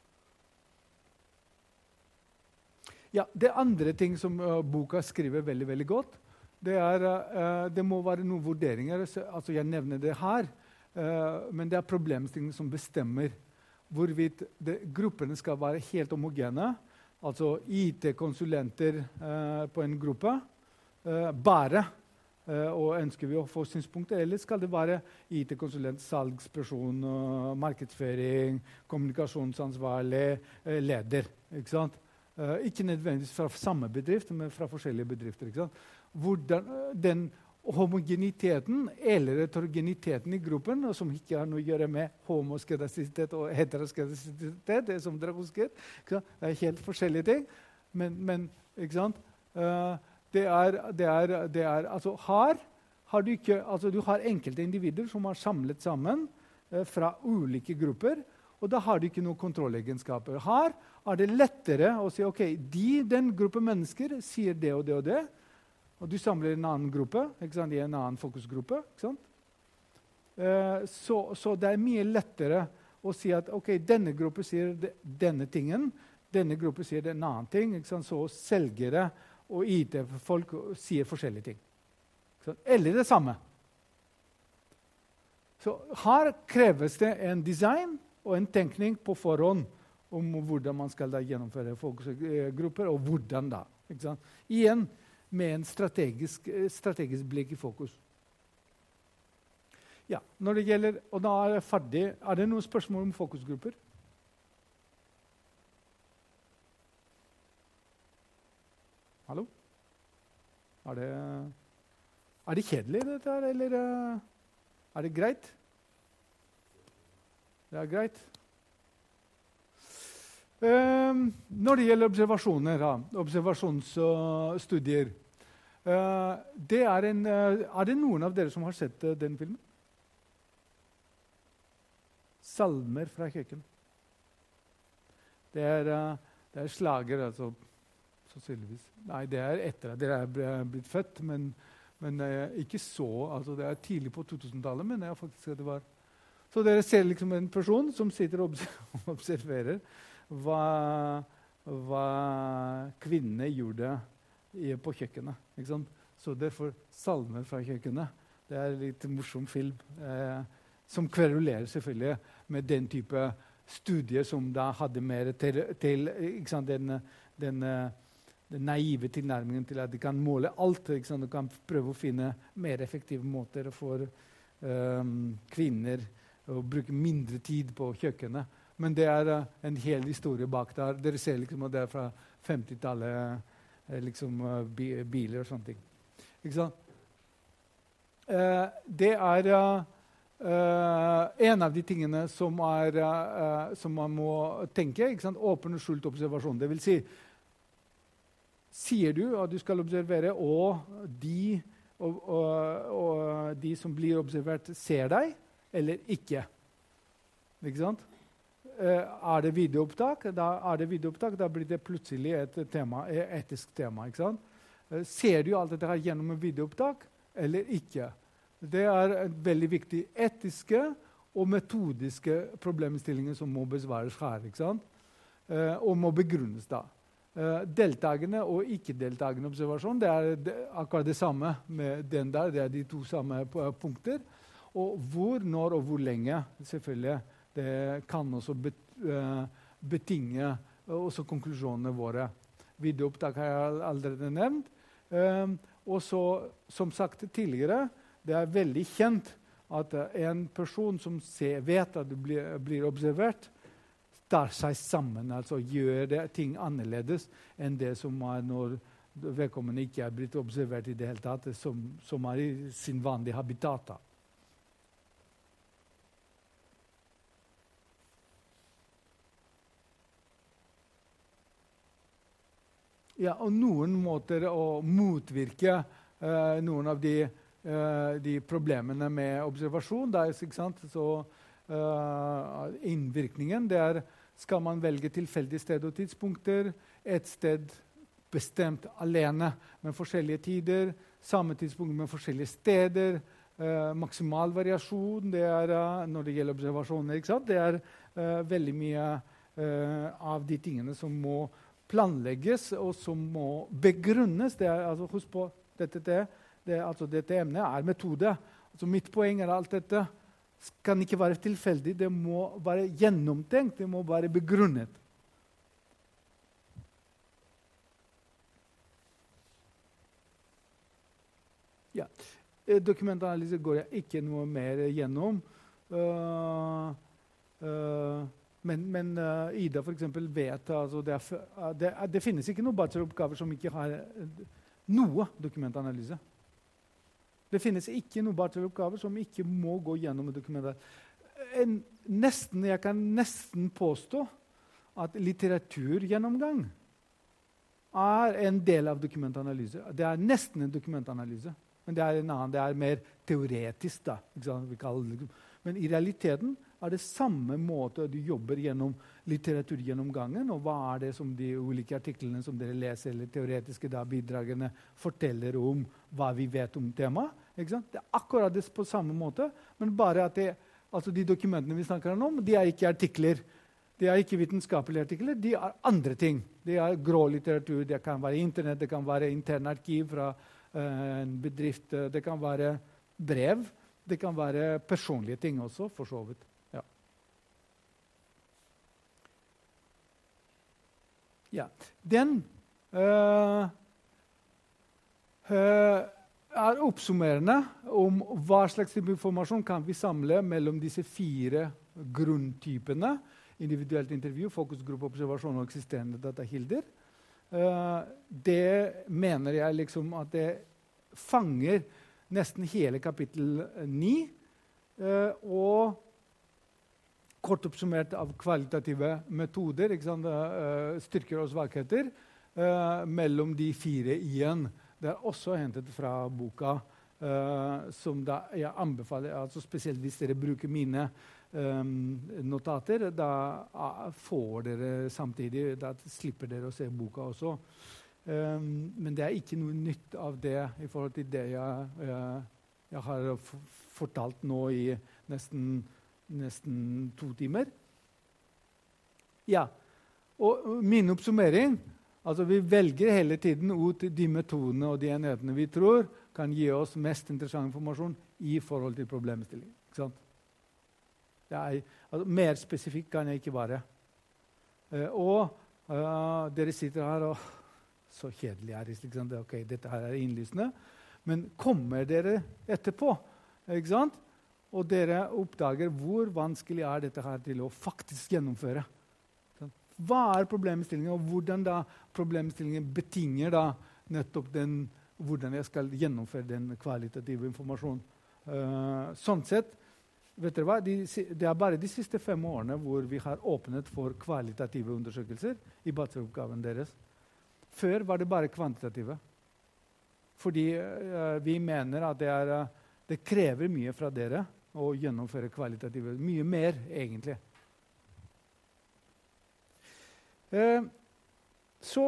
Ja, det andre ting som uh, boka skriver veldig, veldig godt, det er, uh, det må være noen vurderinger, altså jeg nevner det her, uh, men det er problemstillinger som bestemmer hvorvidt det, gruppene skal være helt homogene, altså I T-konsulenter eh, på en gruppe, eh, bare, eh, og ønsker vi å få synspunkter, eller skal det være I T-konsulent, salgsperson, eh, markedsføring, kommunikasjonsansvarlig, eh, leder, ikke sant? Eh, ikke nødvendigvis fra samme bedrift, men fra forskjellige bedrifter, ikke sant? Hvordan den homogeniteten eller heterogeniteten I gruppen, som ikke har noe å gjøre med homoskedasitet og heteroskedasitet, det som dere husker. Det er helt forskjellige ting. Men, men ikke sant? Uh, det er, det er, det er altså her har du ikke, altså du har enkelte individer som er samlet sammen eh, fra ulike grupper, og da har du ikke noen kontrollegenskaper. Her er det lettere å si, ok, de, den gruppen mennesker sier det og det og det, og du samler en annen gruppe, ikke sant, i en annen fokusgruppe, ikke sant? Eh, så, så det er mye lettere å si at ok, denne gruppen sier de, denne tingen, denne gruppen sier en annen ting, ikke sant? Så selgere og I T-folk sier forskjellige ting. Ikke sant? Eller det samme. Så her kreves det en design og en tenkning på forhånd om hvordan man skal da gjennomføre fokusgrupper, og hvordan da. Ikke sant? Igjen, med en strategisk, strategisk blikk I fokus. Ja, når det gjelder, og da er jeg ferdig. Er det noen spørsmål om fokusgrupper? Hallo? Er det, er det kjedelig dette her, eller er det greit? Det er greit. Um, når det gjelder observasjoner, da, observasjonsstudier, uh, det er, en, uh, er det noen av dere som har sett uh, den filmen? Salmer fra kjøkken. Det er, uh, det er slager, altså, sannsynligvis. Nei, det er etter at dere er blitt født, men, men uh, ikke så, altså det er tidlig på to-tusen-tallet, men jeg faktisk at det var. Så dere ser liksom en person som sitter og observerer hva, hva kvinnene gjorde i, på kjøkkenet. Ikke sant? Så derfor salmer fra kjøkkenet. Det er en litt morsom film, eh, som kverulerer selvfølgelig med den type studier som da hadde mer til, til ikke sant? Den, den, den naive tilnærmingen til at de kan måle alt. Ikke sant? De kan prøve å finne mer effektive måter for eh, kvinner å bruke mindre tid på kjøkkenet. Men det er uh, en hel historie bak der. Dere ser liksom at det er fra femti-tallet, uh, liksom uh, bi biler og sånne ting. Ikke sant? Uh, det er uh, uh, en av de tingene som, er, uh, som man må tenke. Ikke sant? Åpen og skjult observasjon. Det vil si, sier du at du skal observere, og de, og, og, og de som blir observert ser deg, eller ikke. Ikke sant? Uh, er det videoopptak, da er det videoopptak, da blir det plutselig et tema, et etisk tema. Ikke sant? Uh, ser du alt dette her gjennom en videoopptak, eller ikke? Det er en veldig viktig etiske og metodiske problemstillinger som må besvares her. Ikke sant? Uh, og må begrunnes da. Uh, deltagende og ikke-deltagende observasjon, det er det, akkurat det samme med den der, det er de to samme punkter. Og hvor, når og hvor lenge, selvfølgelig, det kan også bet, uh, betinge også konklusjonene våre. Videoopptak har jeg allerede nevnt. Um, og så, som sagt tidligere, det er veldig kjent at uh, en person som ser, vet at du blir, blir observert, tar seg sammen, altså gjør det ting annerledes enn det som er når vedkommende ikke er blitt observert i det hele tatt, som, som er i sin vanlige habitat. Ja, og noen måter å motvirke uh, noen av de, uh, de problemene med observasjon. Det er, ikke sant? Så uh, innvirkningen, det er, skal man velge tilfeldig sted og tidspunkter, et sted bestemt alene med forskjellige tider, samme tidspunkt med forskjellige steder, uh, maksimal variasjon, det er uh, når det gjelder observasjoner, ikke sant? Det er uh, veldig mye uh, av de tingene som må planlegges, og som må begrunnes. Det er, altså, husk på, dette, det, det, altså, dette emnet er metode. Altså, mitt poeng er alt dette kan ikke være tilfeldig. Det må være gjennomtenkt, det må være begrunnet. Ja. Dokumentanalyse går jeg ikke noe mer gjennom. Uh, uh, Men, men uh, Ida for eksempel vet altså det, er, uh, det, er, det finnes ikke noen bacheloroppgaver som ikke har uh, noe dokumentanalyse. Det finnes ikke noen bacheloroppgaver som ikke må gå gjennom dokumentanalyse. Nesten, jeg kan nesten påstå at litteraturgjennomgang er en del av dokumentanalyse. Det er nesten en dokumentanalyse, men det er en annen, det er mer teoretisk. Da, ikke sant? Vi kaller det. Men i realiteten er det samme måte du jobber gjennom litteraturgjennomgangen, og hva er det som de ulike artiklene som dere leser, eller teoretiske da, bidragene forteller om hva vi vet om temaet. Ikke sant? Det er akkurat det på samme måte, men bare at det, altså de dokumentene vi snakker om, de er ikke artikler. De er ikke vitenskapelige artikler, de er andre ting. Det er grå litteratur, det kan være internett, det kan være interne arkiv fra uh, en bedrift, det kan være brev, det kan være personlige ting også, for så vidt. Ja. Ja. Den uh, uh, er oppsummerende om hva slags informasjon kan vi samle mellom disse fire grunntypene: individuelt intervju, fokusgruppe, observasjon og eksisterende datakilder. Uh, det mener jeg liksom at det fanger nesten hele kapittel ni, uh, og kort oppsummert av kvalitative metoder, ikke sant? Uh, styrker og svakheter, uh, mellom de fire igjen. Det er også hentet fra boka, uh, som da jeg anbefaler, altså spesielt hvis dere bruker mine Um, notater, da uh, får dere samtidig, da slipper dere å se boka også. Um, men det er ikke noe nytt av det i forhold til det jeg, uh, jeg har fortalt nå i nesten, nesten to timer. Ja, og min oppsummering, altså vi velger hele tiden ut de metodene og de enhetene vi tror kan gi oss mest interessant informasjon i forhold til problemstillingen. Ikke sant? Er, altså, mer spesifikk kan jeg ikke være. Uh, og uh, dere sitter her og så kjedelig er det, liksom. Det, ok, dette her er innlysende. Men kommer dere etterpå, ikke sant? Og dere oppdager hvor vanskelig er dette her til å faktisk gjennomføre. Hva er problemstillingen, og hvordan da problemstillingen betinger da nettopp den, hvordan jeg skal gjennomføre den kvalitative informasjonen. Uh, sånn sett, vet dere hva? De, det er bare de siste fem årene hvor vi har åpnet for kvalitative undersøkelser i bacheloroppgaven deres. Før var det bare kvantitative. Fordi uh, vi mener at det, er, uh, det krever mye fra dere å gjennomføre kvalitative. Mye mer, egentlig. Uh, så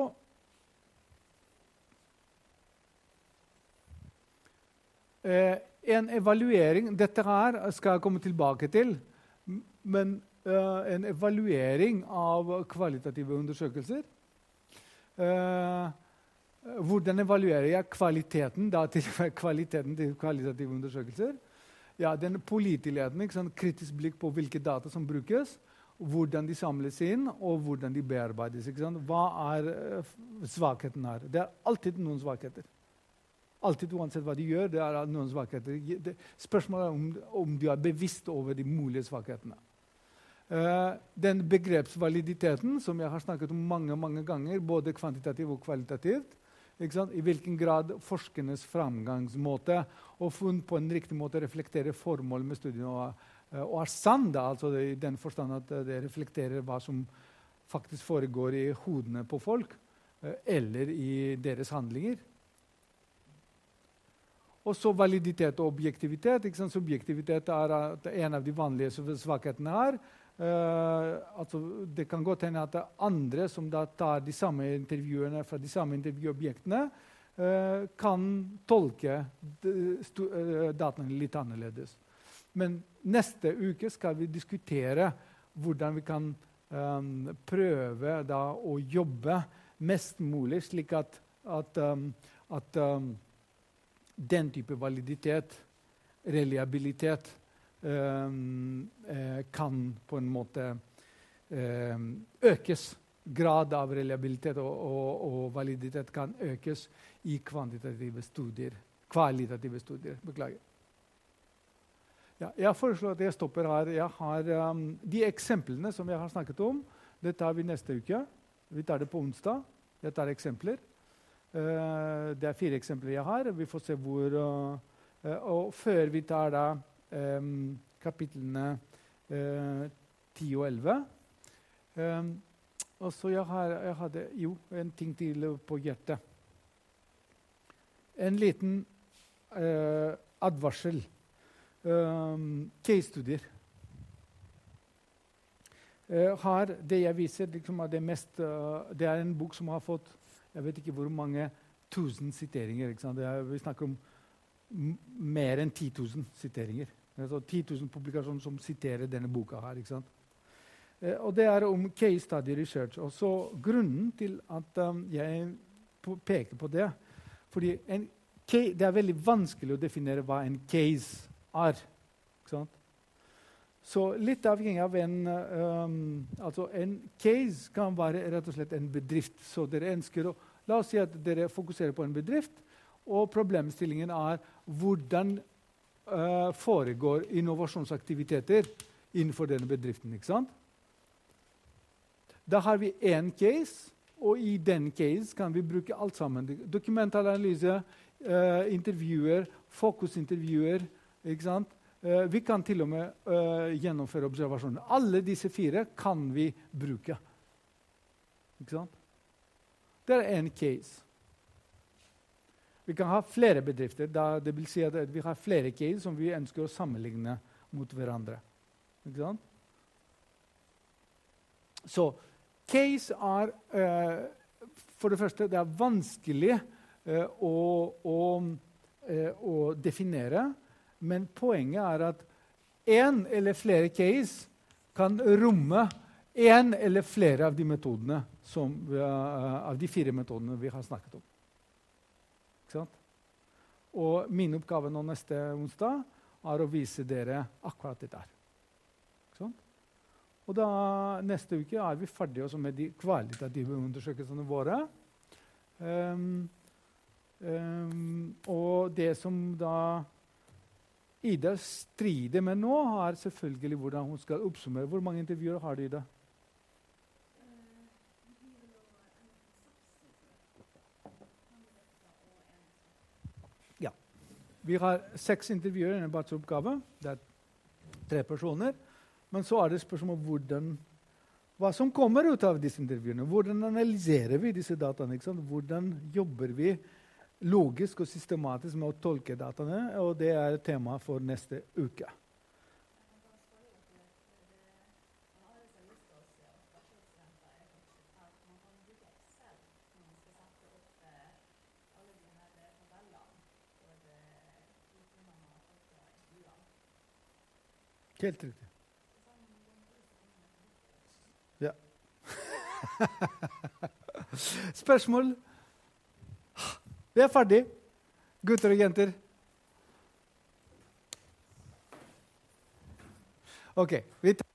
uh, En evaluering, dette her skal jeg komme tilbake til, men uh, en evaluering av kvalitative undersøkelser. Uh, hvordan evaluerer jeg kvaliteten, da, til kvaliteten til kvalitative undersøkelser? Ja, den påliteligheten, ikke sant? Kritisk blikk på hvilke data som brukes, hvordan de samles inn, og hvordan de bearbeides. Ikke sant? Hva er uh, svakheten her? Det er alltid noen svakheter. Alltid uansett hva de gjør, det er noen svakheter. Det, spørsmålet er om, om de er bevisst over de mulige svakhetene. Uh, den begrepsvaliditeten, som jeg har snakket om mange, mange ganger, både kvantitativt og kvalitativt, ikke sant? I hvilken grad forskernes framgangsmåte og funn på en riktig måte reflekterer formål med studiene og, uh, og er sann, da, altså i den forstand at det reflekterer hva som faktisk foregår i hodene på folk, uh, eller i deres handlinger. Og så validitet og objektivitet. Ikke sant? Subjektivitet er en av de vanlige svakhetene her. Uh, altså, det kan godt hende at det er andre som da tar de samme intervjuene fra de samme intervjuobjektene, uh, kan tolke uh, dataene litt annerledes. Men neste uke skal vi diskutere hvordan vi kan um, prøve da, å jobbe mest mulig, slik at, at, um, at um, den type validitet, reliabilitet, um, eh, kan på en måte um, økes. Grad av reliabilitet og, og, og validitet kan økes i kvantitative studier. Kvalitative studier, beklager. Ja, jeg foreslår at jeg stopper her. Jeg har, um, de eksemplene som jeg har snakket om, det tar vi neste uke. Vi tar det på onsdag. Jeg tar eksempler. Uh, det er fire eksempler jeg har. Vi får se hvor uh, uh, og før vi tar da um, kapitlene uh, ti og elleve, um, Og så jeg, har, jeg hadde jo en ting til på hjertet. En liten uh, advarsel. Um, Case-studier. Uh, har det jeg viser, liksom, er det, mest, uh, det er en bok som har fått jeg vet ikke hvor mange tusen siteringer. Ikke sant? Det er, vi snakker om m mer enn ti tusen siteringer. Altså ti tusen publikasjoner som siterer denne boka her. Ikke sant? Uh, og det er om case study research. Og så grunnen til at um, jeg peker på det, fordi en det er veldig vanskelig å definere hva en case er. Ikke sant? Så litt avhengig av en um, altså en case kan være rett og slett en bedrift. Så dere ønsker å, la oss si at dere fokuserer på en bedrift, og problemstillingen er hvordan uh, foregår innovasjonsaktiviteter innenfor denne bedriften. Ikke sant? Da har vi en case, og i den case kan vi bruke alt sammen. Dokumentanalyse, Uh, intervjuer, fokusintervjuer, ikke sant? Uh, vi kan til og med uh, gjennomføre observasjoner. Alle disse fire kan vi bruke. Ikke sant? Det er en case. Vi kan ha flere bedrifter. Da, det vil si at vi har flere case som vi ønsker å sammenligne mot hverandre. Ikke sant? Så case er uh, for det første, det er vanskelig Uh, å, å, uh, å definere, men poenget er at en eller flere case kan romme en eller flere av de metodene som vi, uh, av de fire metodene vi har snakket om. Ikke sant? Og min oppgave nå neste onsdag er å vise dere akkurat det der. Ikke sant? Og da neste uke er vi ferdige også med de kvalitative undersøkelsene våre. Um, Um, og det som da Ida strider med nå, er selvfølgelig hvordan hun skal oppsummere. Hvor mange intervjuer har du, Ida? Ja. Vi har seks intervjuer i en bacheloroppgave. Det er tre personer. Men så er det spørsmål om hvordan, hva som kommer ut av disse intervjuene. Hvordan analyserer vi disse dataene? Ikke sant? Hvordan jobber vi logisk og systematisk med å tolke dataene, og det er et tema for neste uke. Helt riktig. Ja. Spørsmål? Vi er ferdig, gutter og jenter. Ok, vi tar